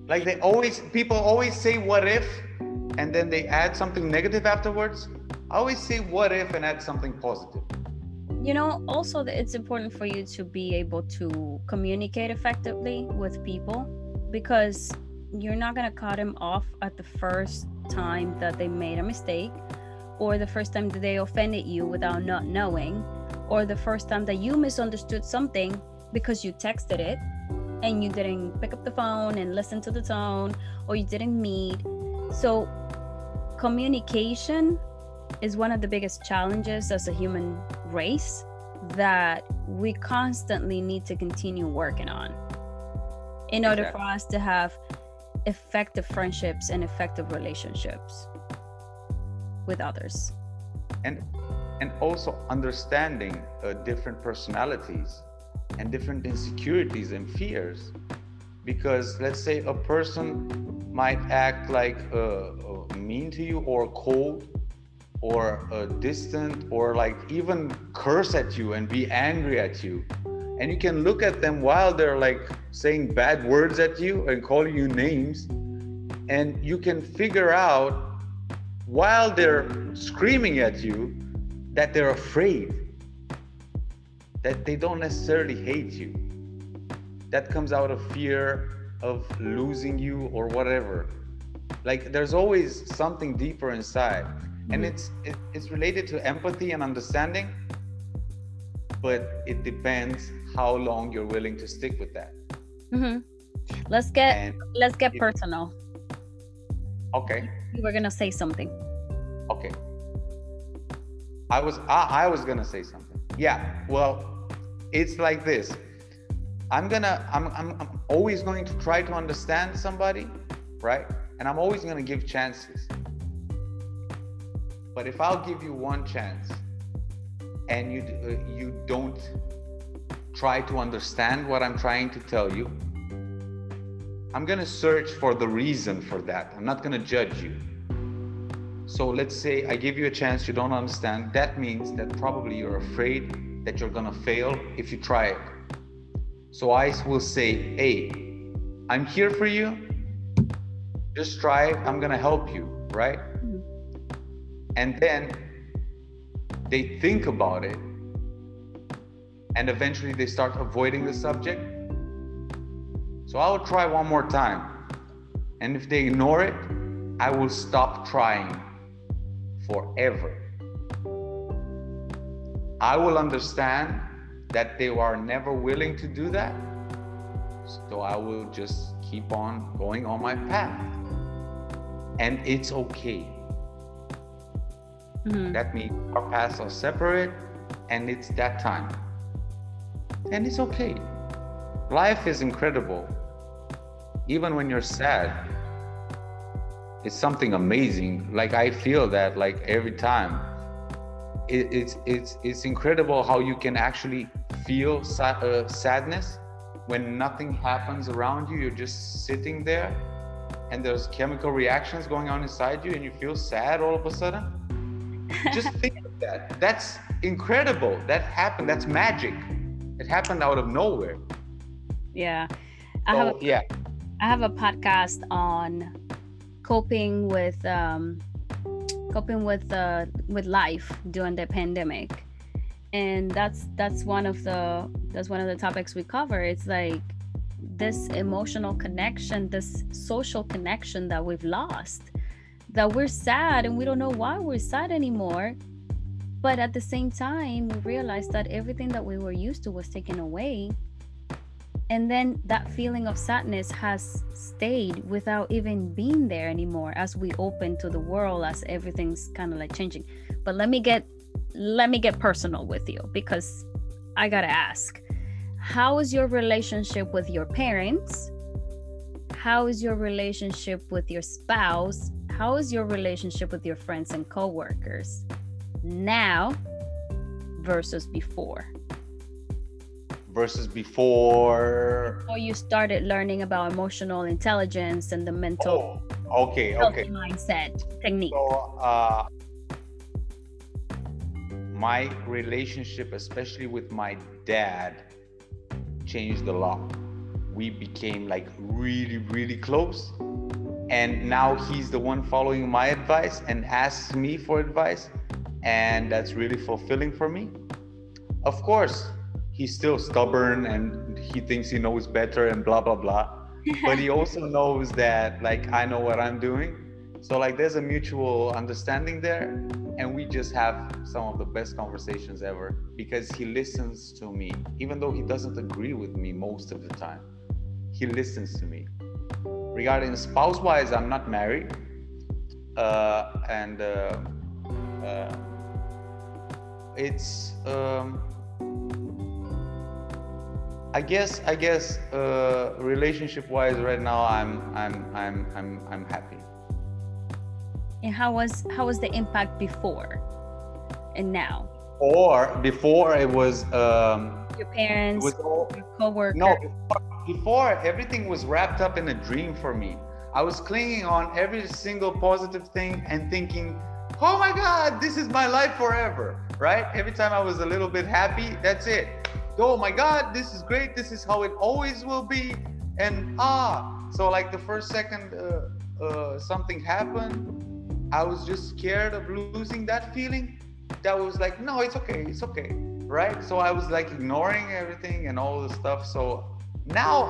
Like people always say what if, and then they add something negative afterwards. I always say what if and add something positive. Also it's important for you to be able to communicate effectively with people, because you're not going to cut them off at the first time that they made a mistake, or the first time that they offended you without not knowing, or the first time that you misunderstood something because you texted it and you didn't pick up the phone and listen to the tone, or you didn't meet. So communication is one of the biggest challenges as a human race that we constantly need to continue working on in order for us to have effective friendships and effective relationships with others. And also understanding different personalities and different insecurities and fears, because let's say a person might act like mean to you, or cold, or distant, or like even curse at you and be angry at you, and you can look at them while they're like saying bad words at you and calling you names, and you can figure out while they're screaming at you that they're afraid, that they don't necessarily hate you. That comes out of fear of losing you or whatever. Like there's always something deeper inside, and it's related to empathy and understanding, but it depends how long you're willing to stick with that. Let's get personal. Okay. You were gonna say something. Okay. I was gonna say something. Yeah. Well, it's like this. I'm always going to try to understand somebody, right? And I'm always gonna give chances. But if I'll give you one chance and you don't try to understand what I'm trying to tell you, I'm gonna search for the reason for that. I'm not gonna judge you. So let's say I give you a chance, you don't understand. That means that probably you're afraid that you're gonna fail if you try it. So I will say, hey, I'm here for you. Just try it. I'm gonna help you, right? And then they think about it, and eventually they start avoiding the subject. So I will try one more time. And if they ignore it, I will stop trying forever. I will understand that they are never willing to do that. So I will just keep on going on my path. And it's okay. That means our paths are separate, and it's that time. And it's okay. Life is incredible. Even when you're sad, it's something amazing. Like I feel that like every time. It's incredible how you can actually feel sadness when nothing happens around you. You're just sitting there, and there's chemical reactions going on inside you, and you feel sad all of a sudden. Just think of that. That's incredible. That happened. That's magic. It happened out of nowhere. Yeah. I have a podcast on coping with life during the pandemic, and that's one of the topics we cover. It's like this emotional connection, this social connection that we've lost, that we're sad and we don't know why we're sad anymore, but at the same time we realize that everything that we were used to was taken away, and then that feeling of sadness has stayed without even being there anymore as we open to the world, as everything's kind of like changing. But let me get personal with you, because I gotta ask, how is your relationship with your parents? How is your relationship with your spouse? How is your relationship with your friends and coworkers now versus before? Before you started learning about emotional intelligence and the mental mindset technique. So my relationship, especially with my dad, changed a lot. we became like really, really close. And now he's the one following my advice and asks me for advice. And that's really fulfilling for me. Of course, he's still stubborn and he thinks he knows better and blah, blah, blah. But he also knows that like I know what I'm doing. So like there's a mutual understanding there. And we just have some of the best conversations ever because he listens to me, even though he doesn't agree with me most of the time. He listens to me. Regarding spouse-wise, I'm not married. It's I guess relationship-wise right now I'm happy. And how was the impact before and now? Or before it was Your parents, your coworkers. No, before everything was wrapped up in a dream for me. I was clinging on every single positive thing and thinking, oh my God, this is my life forever, right? Every time I was a little bit happy, that's it. Oh my God, this is great. This is how it always will be. And so like the first second something happened, I was just scared of losing that feeling. That was like, no, it's okay, right? So I was like ignoring everything and all the stuff. So now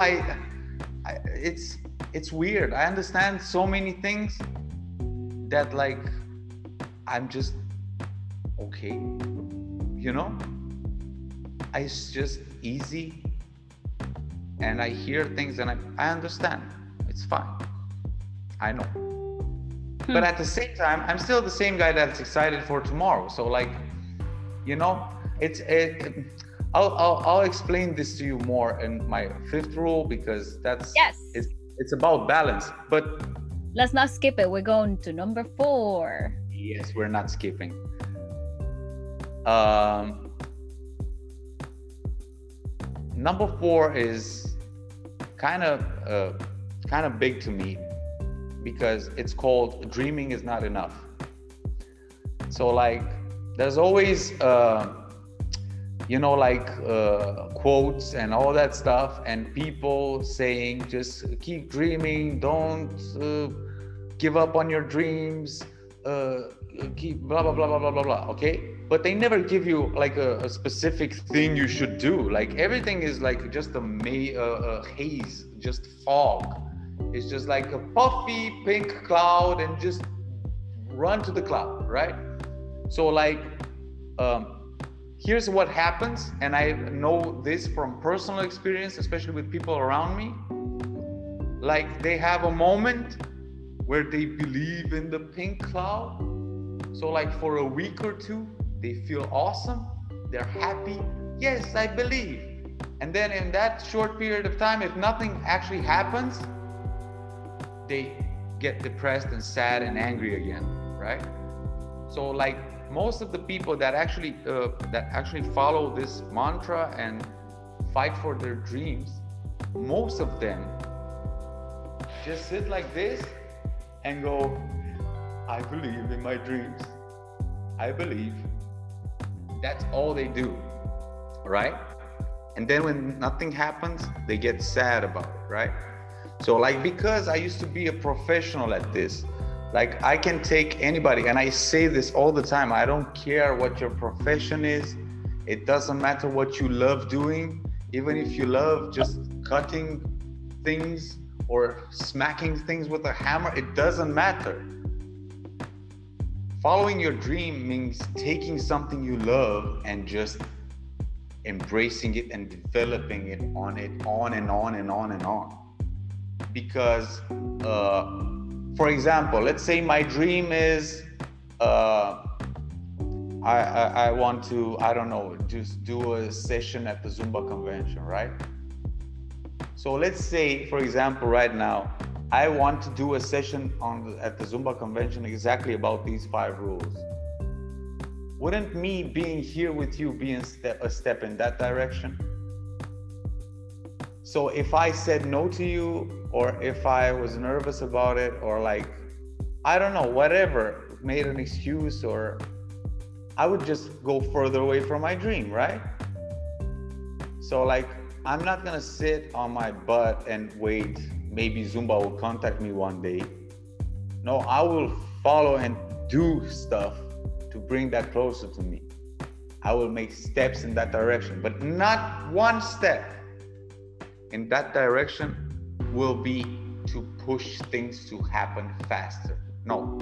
it's weird. I understand so many things that like I'm just okay, you know? It's just easy, and I hear things and I understand. It's fine. I know. But at the same time, I'm still the same guy that's excited for tomorrow. So like, you know, I'll explain this to you more in my fifth rule because it's about balance. But let's not skip it. We're going to number 4. Yes, we're not skipping. Number 4 is kind of big to me because it's called dreaming is not enough. So like there's always quotes and all that stuff and people saying just keep dreaming, don't give up on your dreams, keep blah blah blah blah blah blah blah, okay? But they never give you like a specific thing you should do. Like everything is like just a haze, just fog. It's just like a puffy pink cloud and just run to the cloud, right? So like here's what happens, and I know this from personal experience, especially with people around me. Like they have a moment where they believe in the pink cloud. So like for a week or two, they feel awesome, they're happy, yes, I believe. And then in that short period of time, if nothing actually happens, they get depressed and sad and angry again, right? So like most of the people that actually follow this mantra and fight for their dreams, most of them just sit like this and go, I believe in my dreams, I believe. That's all they do, right? And then when nothing happens, they get sad about it, right? So like, because I used to be a professional at this, like I can take anybody, and I say this all the time, I don't care what your profession is, it doesn't matter what you love doing, even if you love just cutting things or smacking things with a hammer, it doesn't matter. Following your dream means taking something you love and just embracing it and developing it on and on and on and on. Because, for example, let's say my dream is, I want to, I don't know, just do a session at the Zumba convention, right? So let's say, for example, right now, I want to do a session at the Zumba convention exactly about these 5 rules. Wouldn't me being here with you be a step in that direction? So if I said no to you, or if I was nervous about it, or like, I don't know, whatever, made an excuse, or I would just go further away from my dream, right? So like, I'm not gonna sit on my butt and wait, maybe Zumba will contact me one day. No, I will follow and do stuff to bring that closer to me. I will make steps in that direction, but not one step in that direction will be to push things to happen faster. No.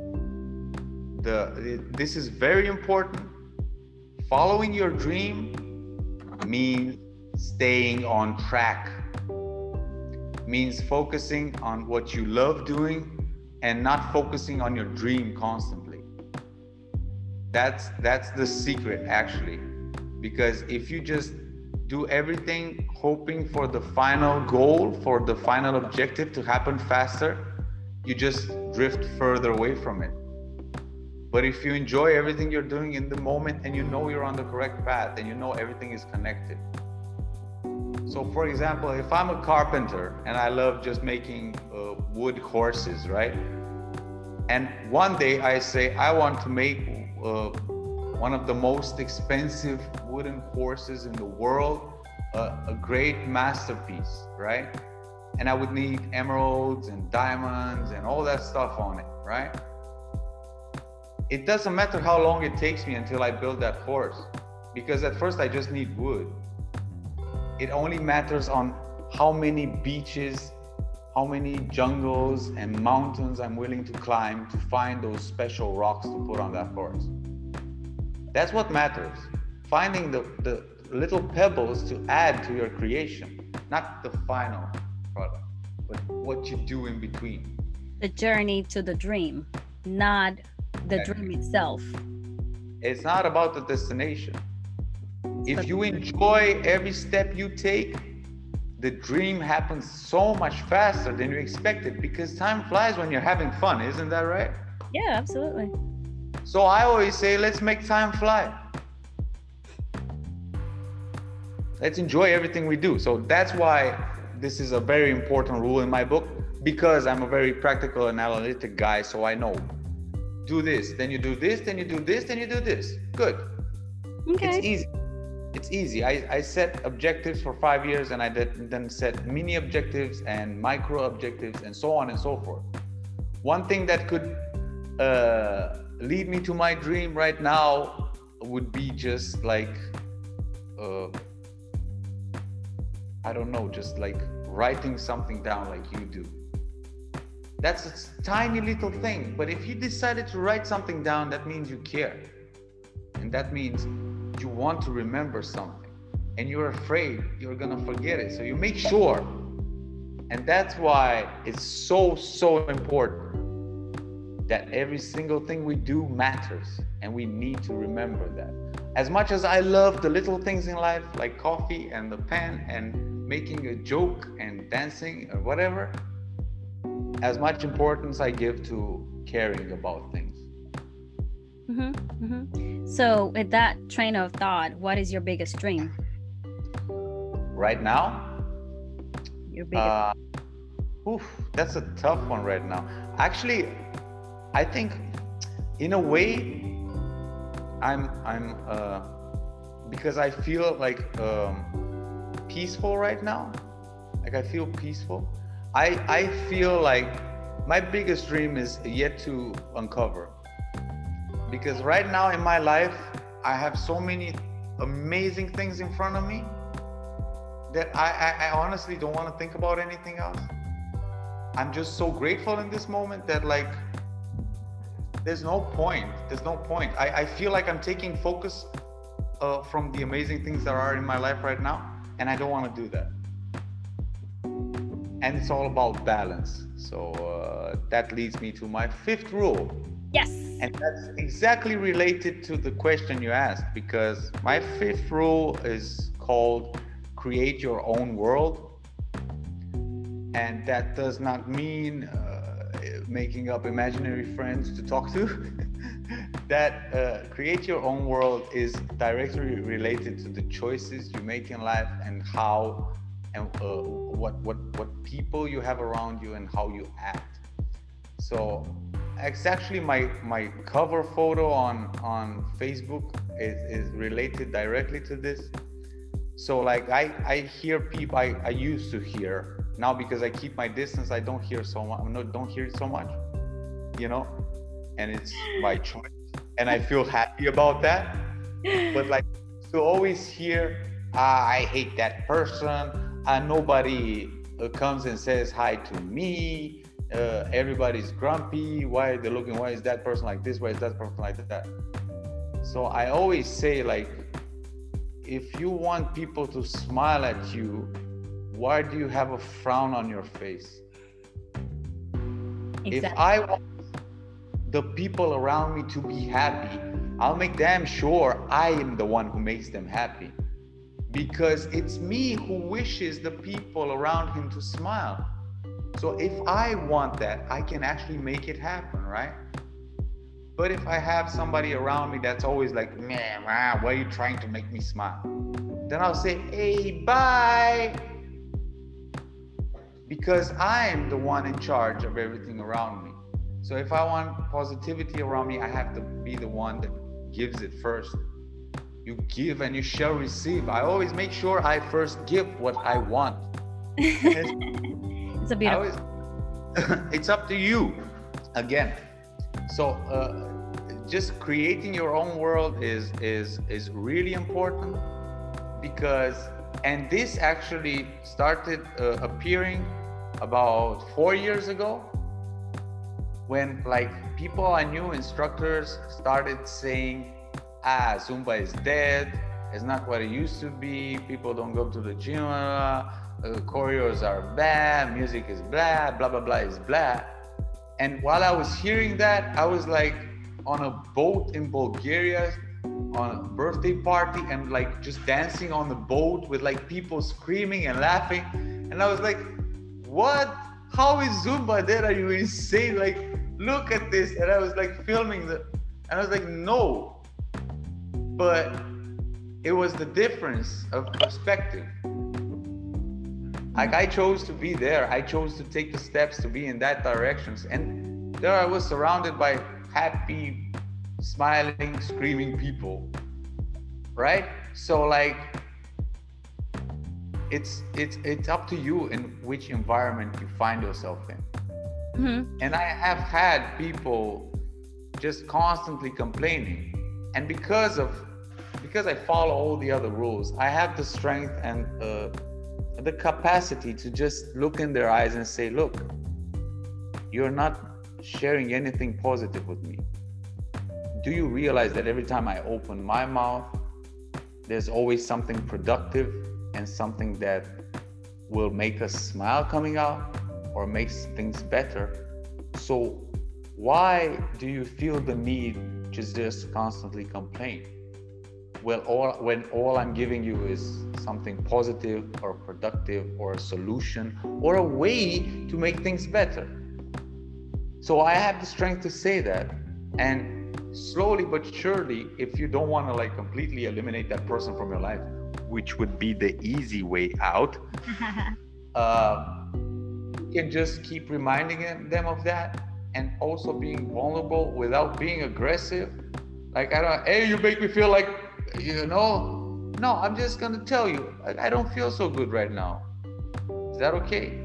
This is very important. Following your dream means staying on track, means focusing on what you love doing and not focusing on your dream constantly. That's the secret, actually, because if you just do everything hoping for the final goal, for the final objective to happen faster, you just drift further away from it. But if you enjoy everything you're doing in the moment and you know you're on the correct path and you know everything is connected. So for example, if I'm a carpenter and I love just making wood horses, right? And one day I say, I want to make one of the most expensive wooden horses in the world, a great masterpiece, right? And I would need emeralds and diamonds and all that stuff on it, right? It doesn't matter how long it takes me until I build that horse, because at first I just need wood. It only matters on how many beaches, how many jungles and mountains I'm willing to climb to find those special rocks to put on that horse. That's what matters. Finding the little pebbles to add to your creation, not the final product, but what you do in between. The journey to the dream, not the dream itself. It's not about the destination. If you enjoy every step you take, the dream happens so much faster than you expected, because time flies when you're having fun, isn't that right? Yeah, absolutely. So I always say, let's make time fly. Let's enjoy everything we do. So that's why this is a very important rule in my book, because I'm a very practical and analytic guy. So I know, do this, then you do this, then you do this, then you do this. Good. Okay. It's easy. It's easy. I set objectives for 5 years, and I then set mini objectives and micro objectives and so on and so forth. One thing that could lead me to my dream right now would be just like, I don't know, just like writing something down like you do. That's a tiny little thing, but if you decided to write something down, that means you care. And that means you want to remember something, and you're afraid you're gonna forget it. So you make sure. And that's why it's so important that every single thing we do matters, and we need to remember that. As much as I love the little things in life, like coffee and the pen and making a joke and dancing or whatever, as much importance I give to caring about things. So with that train of thought, what is your biggest dream? Right now? Your biggest That's a tough one right now. Actually, I think in a way I'm because I feel like peaceful right now. Like I feel peaceful. I feel like my biggest dream is yet to uncover. Because right now in my life, I have so many amazing things in front of me that I honestly don't want to think about anything else. I'm just so grateful in this moment that like, there's no point. I feel like I'm taking focus from the amazing things that are in my life right now, and I don't want to do that. And it's all about balance. So that leads me to my 5th rule. Yes. And that's exactly related to the question you asked, because my 5th rule is called create your own world. And that does not mean making up imaginary friends to talk to. That create your own world is directly related to the choices you make in life and how and what people you have around you and how you act. So it's actually my cover photo on Facebook is related directly to this. So like I hear people I used to hear. Now because I keep my distance, I don't hear so much. Don't hear it so much, you know, and it's my choice, and I feel happy about that. But like to always hear, I hate that person. Nobody comes and says hi to me. Everybody's grumpy. Why are they looking? Why is that person like this? Why is that person like that? So I always say, like, if you want people to smile at you, why do you have a frown on your face? Exactly. If I want the people around me to be happy, I'll make damn sure I am the one who makes them happy, because it's me who wishes the people around him to smile. So if I want that, I can actually make it happen, right? But if I have somebody around me that's always like, man, why are you trying to make me smile? Then I'll say, hey, bye. Because I'm the one in charge of everything around me. So if I want positivity around me, I have to be the one that gives it first. You give and you shall receive. I always make sure I first give what I want. It's a beautiful. It's up to you again. So just creating your own world is really important, because, and this actually started appearing about 4 years ago, when like people I knew, instructors, started saying, Zumba is dead, it's not what it used to be, people don't go to the gym, choreos are bad, music is blah, blah, blah, blah is blah. And while I was hearing that, I was like on a boat in Bulgaria on a birthday party, and like just dancing on the boat with like people screaming and laughing. And I was like, what? How is Zumba dead? Are you insane? Like, look at this. And I was like filming and I was like, no. But it was the difference of perspective. Like I chose to be there. I chose to take the steps to be in that direction. And there I was surrounded by happy, smiling, screaming people, right? So like, it's up to you in which environment you find yourself in. Mm-hmm. And I have had people just constantly complaining. And because I follow all the other rules, I have the strength and the capacity to just look in their eyes and say, look, you're not sharing anything positive with me. Do you realize that every time I open my mouth, there's always something productive and something that will make a smile coming out or makes things better? So why do you feel the need to just constantly complain? Well, when all I'm giving you is something positive or productive or a solution or a way to make things better. So I have the strength to say that. And slowly but surely, if you don't want to like completely eliminate that person from your life, which would be the easy way out, you can just keep reminding them of that, and also being vulnerable without being aggressive. Like, hey, you make me feel like, no, I'm just gonna tell you, I don't feel so good right now. Is that okay?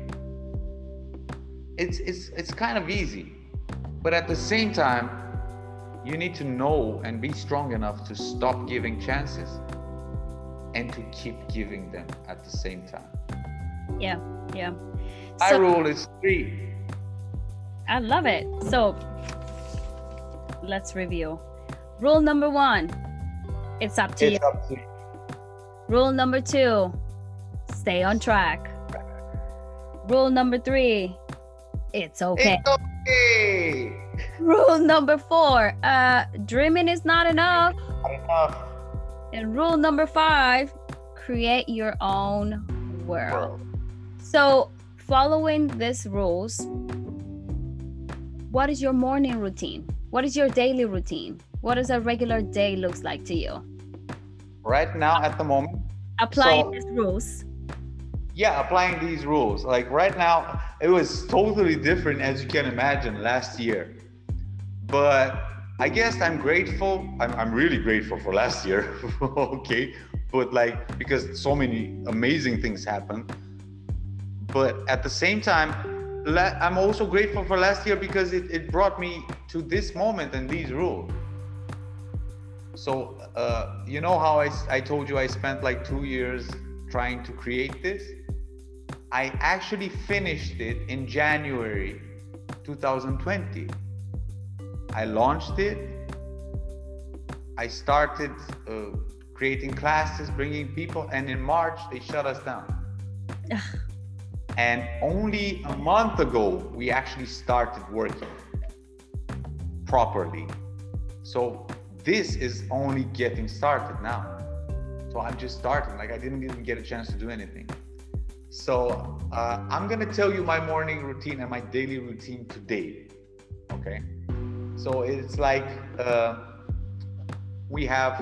It's kind of easy, but at the same time, you need to know and be strong enough to stop giving chances and to keep giving them at the same time. Yeah. My rule is 3. I love it. So let's review. Rule number 1, it's up to you. Rule number 2, stay on track. Rule number 3, it's okay. It's okay. Rule number 4, dreaming is not enough. Not enough. And rule number 5, create your own world. So following these rules, what is your morning routine? What is your daily routine? What does a regular day looks like to you? Right now, at the moment, applying these rules. Yeah, applying these rules. Like right now, it was totally different, as you can imagine, last year. But I guess I'm grateful. I'm really grateful for last year. Okay. But like, because so many amazing things happened. But at the same time, I'm also grateful for last year because it brought me to this moment and these rules. So, you know how I told you I spent like 2 years trying to create this? I actually finished it in January 2020. I launched it. I started creating classes, bringing people, and in March they shut us down. And only a month ago we actually started working properly. So this is only getting started now. So I'm just starting, like I didn't even get a chance to do anything. So I'm gonna tell you my morning routine and my daily routine today, okay? So it's like we have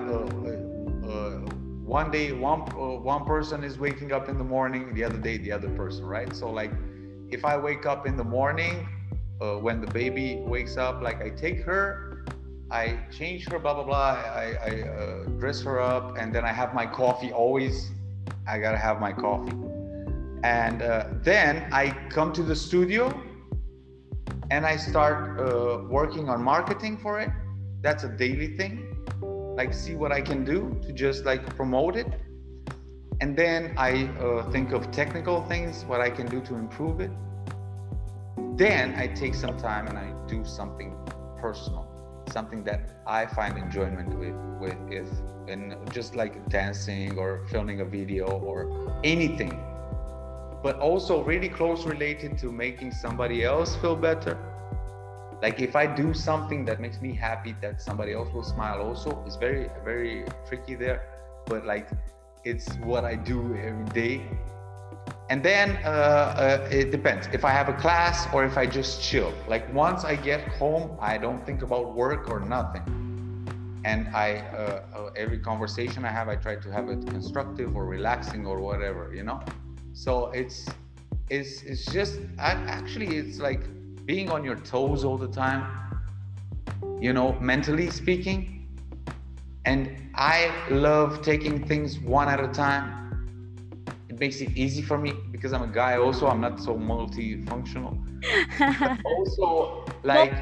one day one person is waking up in the morning, the other day the other person, right? So like if I wake up in the morning, when the baby wakes up, like I take her, I change her, blah blah blah, I dress her up, and then I have my coffee. Always I gotta have my coffee, and then I come to the studio and I start working on marketing for it. That's a daily thing. Like see what I can do to just like promote it. And then I think of technical things, what I can do to improve it. Then I take some time and I do something personal, something that I find enjoyment with it, and just like dancing or filming a video or anything. But also really close related to making somebody else feel better. Like if I do something that makes me happy, that somebody else will smile also. It's very, very tricky there, but like it's what I do every day. And then it depends if I have a class or if I just chill. Like once I get home, I don't think about work or nothing. And every conversation I have, I try to have it constructive or relaxing or whatever, you know? So it's just, actually it's like being on your toes all the time, you know, mentally speaking. And I love taking things one at a time. It makes it easy for me because I'm a guy also. I'm not so multifunctional. But also like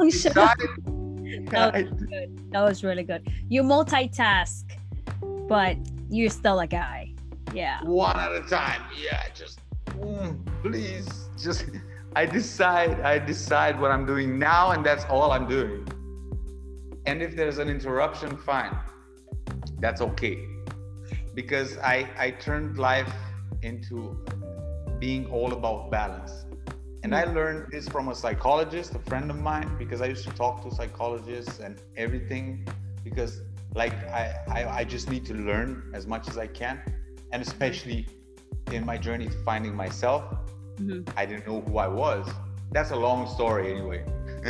that was good. That was really good. You multitask, but you're still a guy. Yeah. One at a time. Yeah, just please just I decide what I'm doing now, and that's all I'm doing. And if there's an interruption, fine. That's okay. Because I turned life into being all about balance. And I learned this from a psychologist, a friend of mine, because I used to talk to psychologists and everything, because like I just need to learn as much as I can. And especially in my journey to finding myself, I didn't know who I was. That's a long story anyway.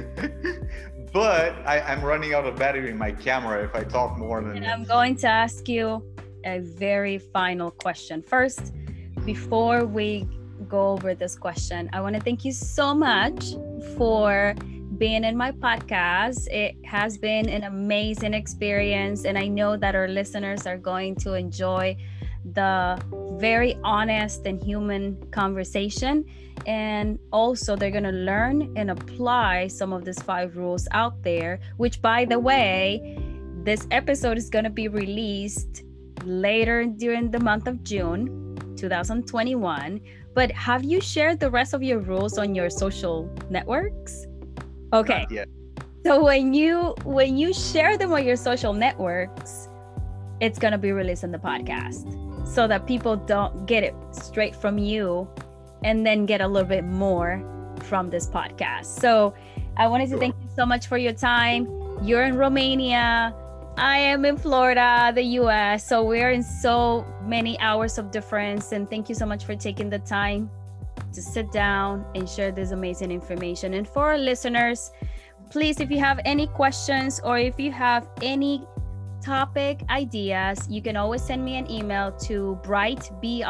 But I'm running out of battery in my camera if I talk more than... And I'm going to ask you a very final question. First, before we go over this question, I want to thank you so much for being in my podcast. It has been an amazing experience, and I know that our listeners are going to enjoy the very honest and human conversation, and also they're going to learn and apply some of these 5 rules out there, which, by the way, this episode is going to be released later during the month of June 2021. But have you shared the rest of your rules on your social networks? Okay. Not yet. So when you share them on your social networks, it's going to be released in the podcast, so that people don't get it straight from you and then get a little bit more from this podcast. So I wanted to thank you so much for your time. You're in Romania. I am in Florida, the US. So we're in so many hours of difference. And thank you so much for taking the time to sit down and share this amazing information. And for our listeners, please, if you have any questions or if you have any topic ideas, you can always send me an email to bright,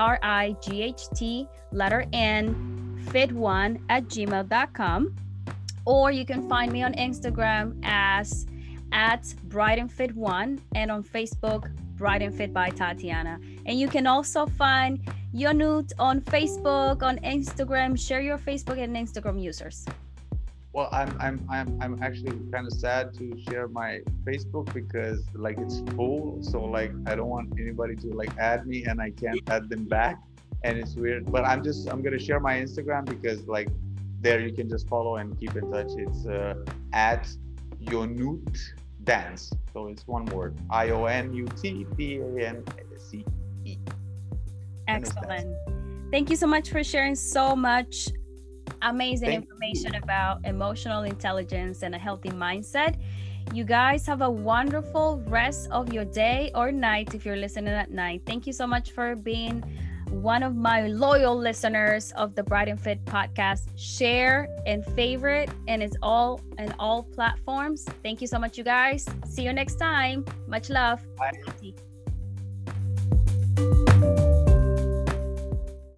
BRIGHT, letter N, fit1 @gmail.com, or you can find me on Instagram as at Bright and Fit One, and on Facebook, Bright and Fit by Tatiana. And you can also find Yonut on Facebook, on Instagram. Share your Facebook and Instagram users. Well, I'm actually kind of sad to share my Facebook because like it's full. So like I don't want anybody to like add me and I can't add them back, and it's weird. But I'm gonna share my Instagram because like there you can just follow and keep in touch. It's at Yonut Dance. So it's one word: IONUTDANCE. Excellent. Thank you so much for sharing so much amazing information about emotional intelligence and a healthy mindset. You guys have a wonderful rest of your day or night if you're listening at night. Thank you so much for being one of my loyal listeners of the Bright and Fit podcast. Share and favorite, and it's all in all platforms. Thank you so much, you guys. See you next time. Much love. Bye.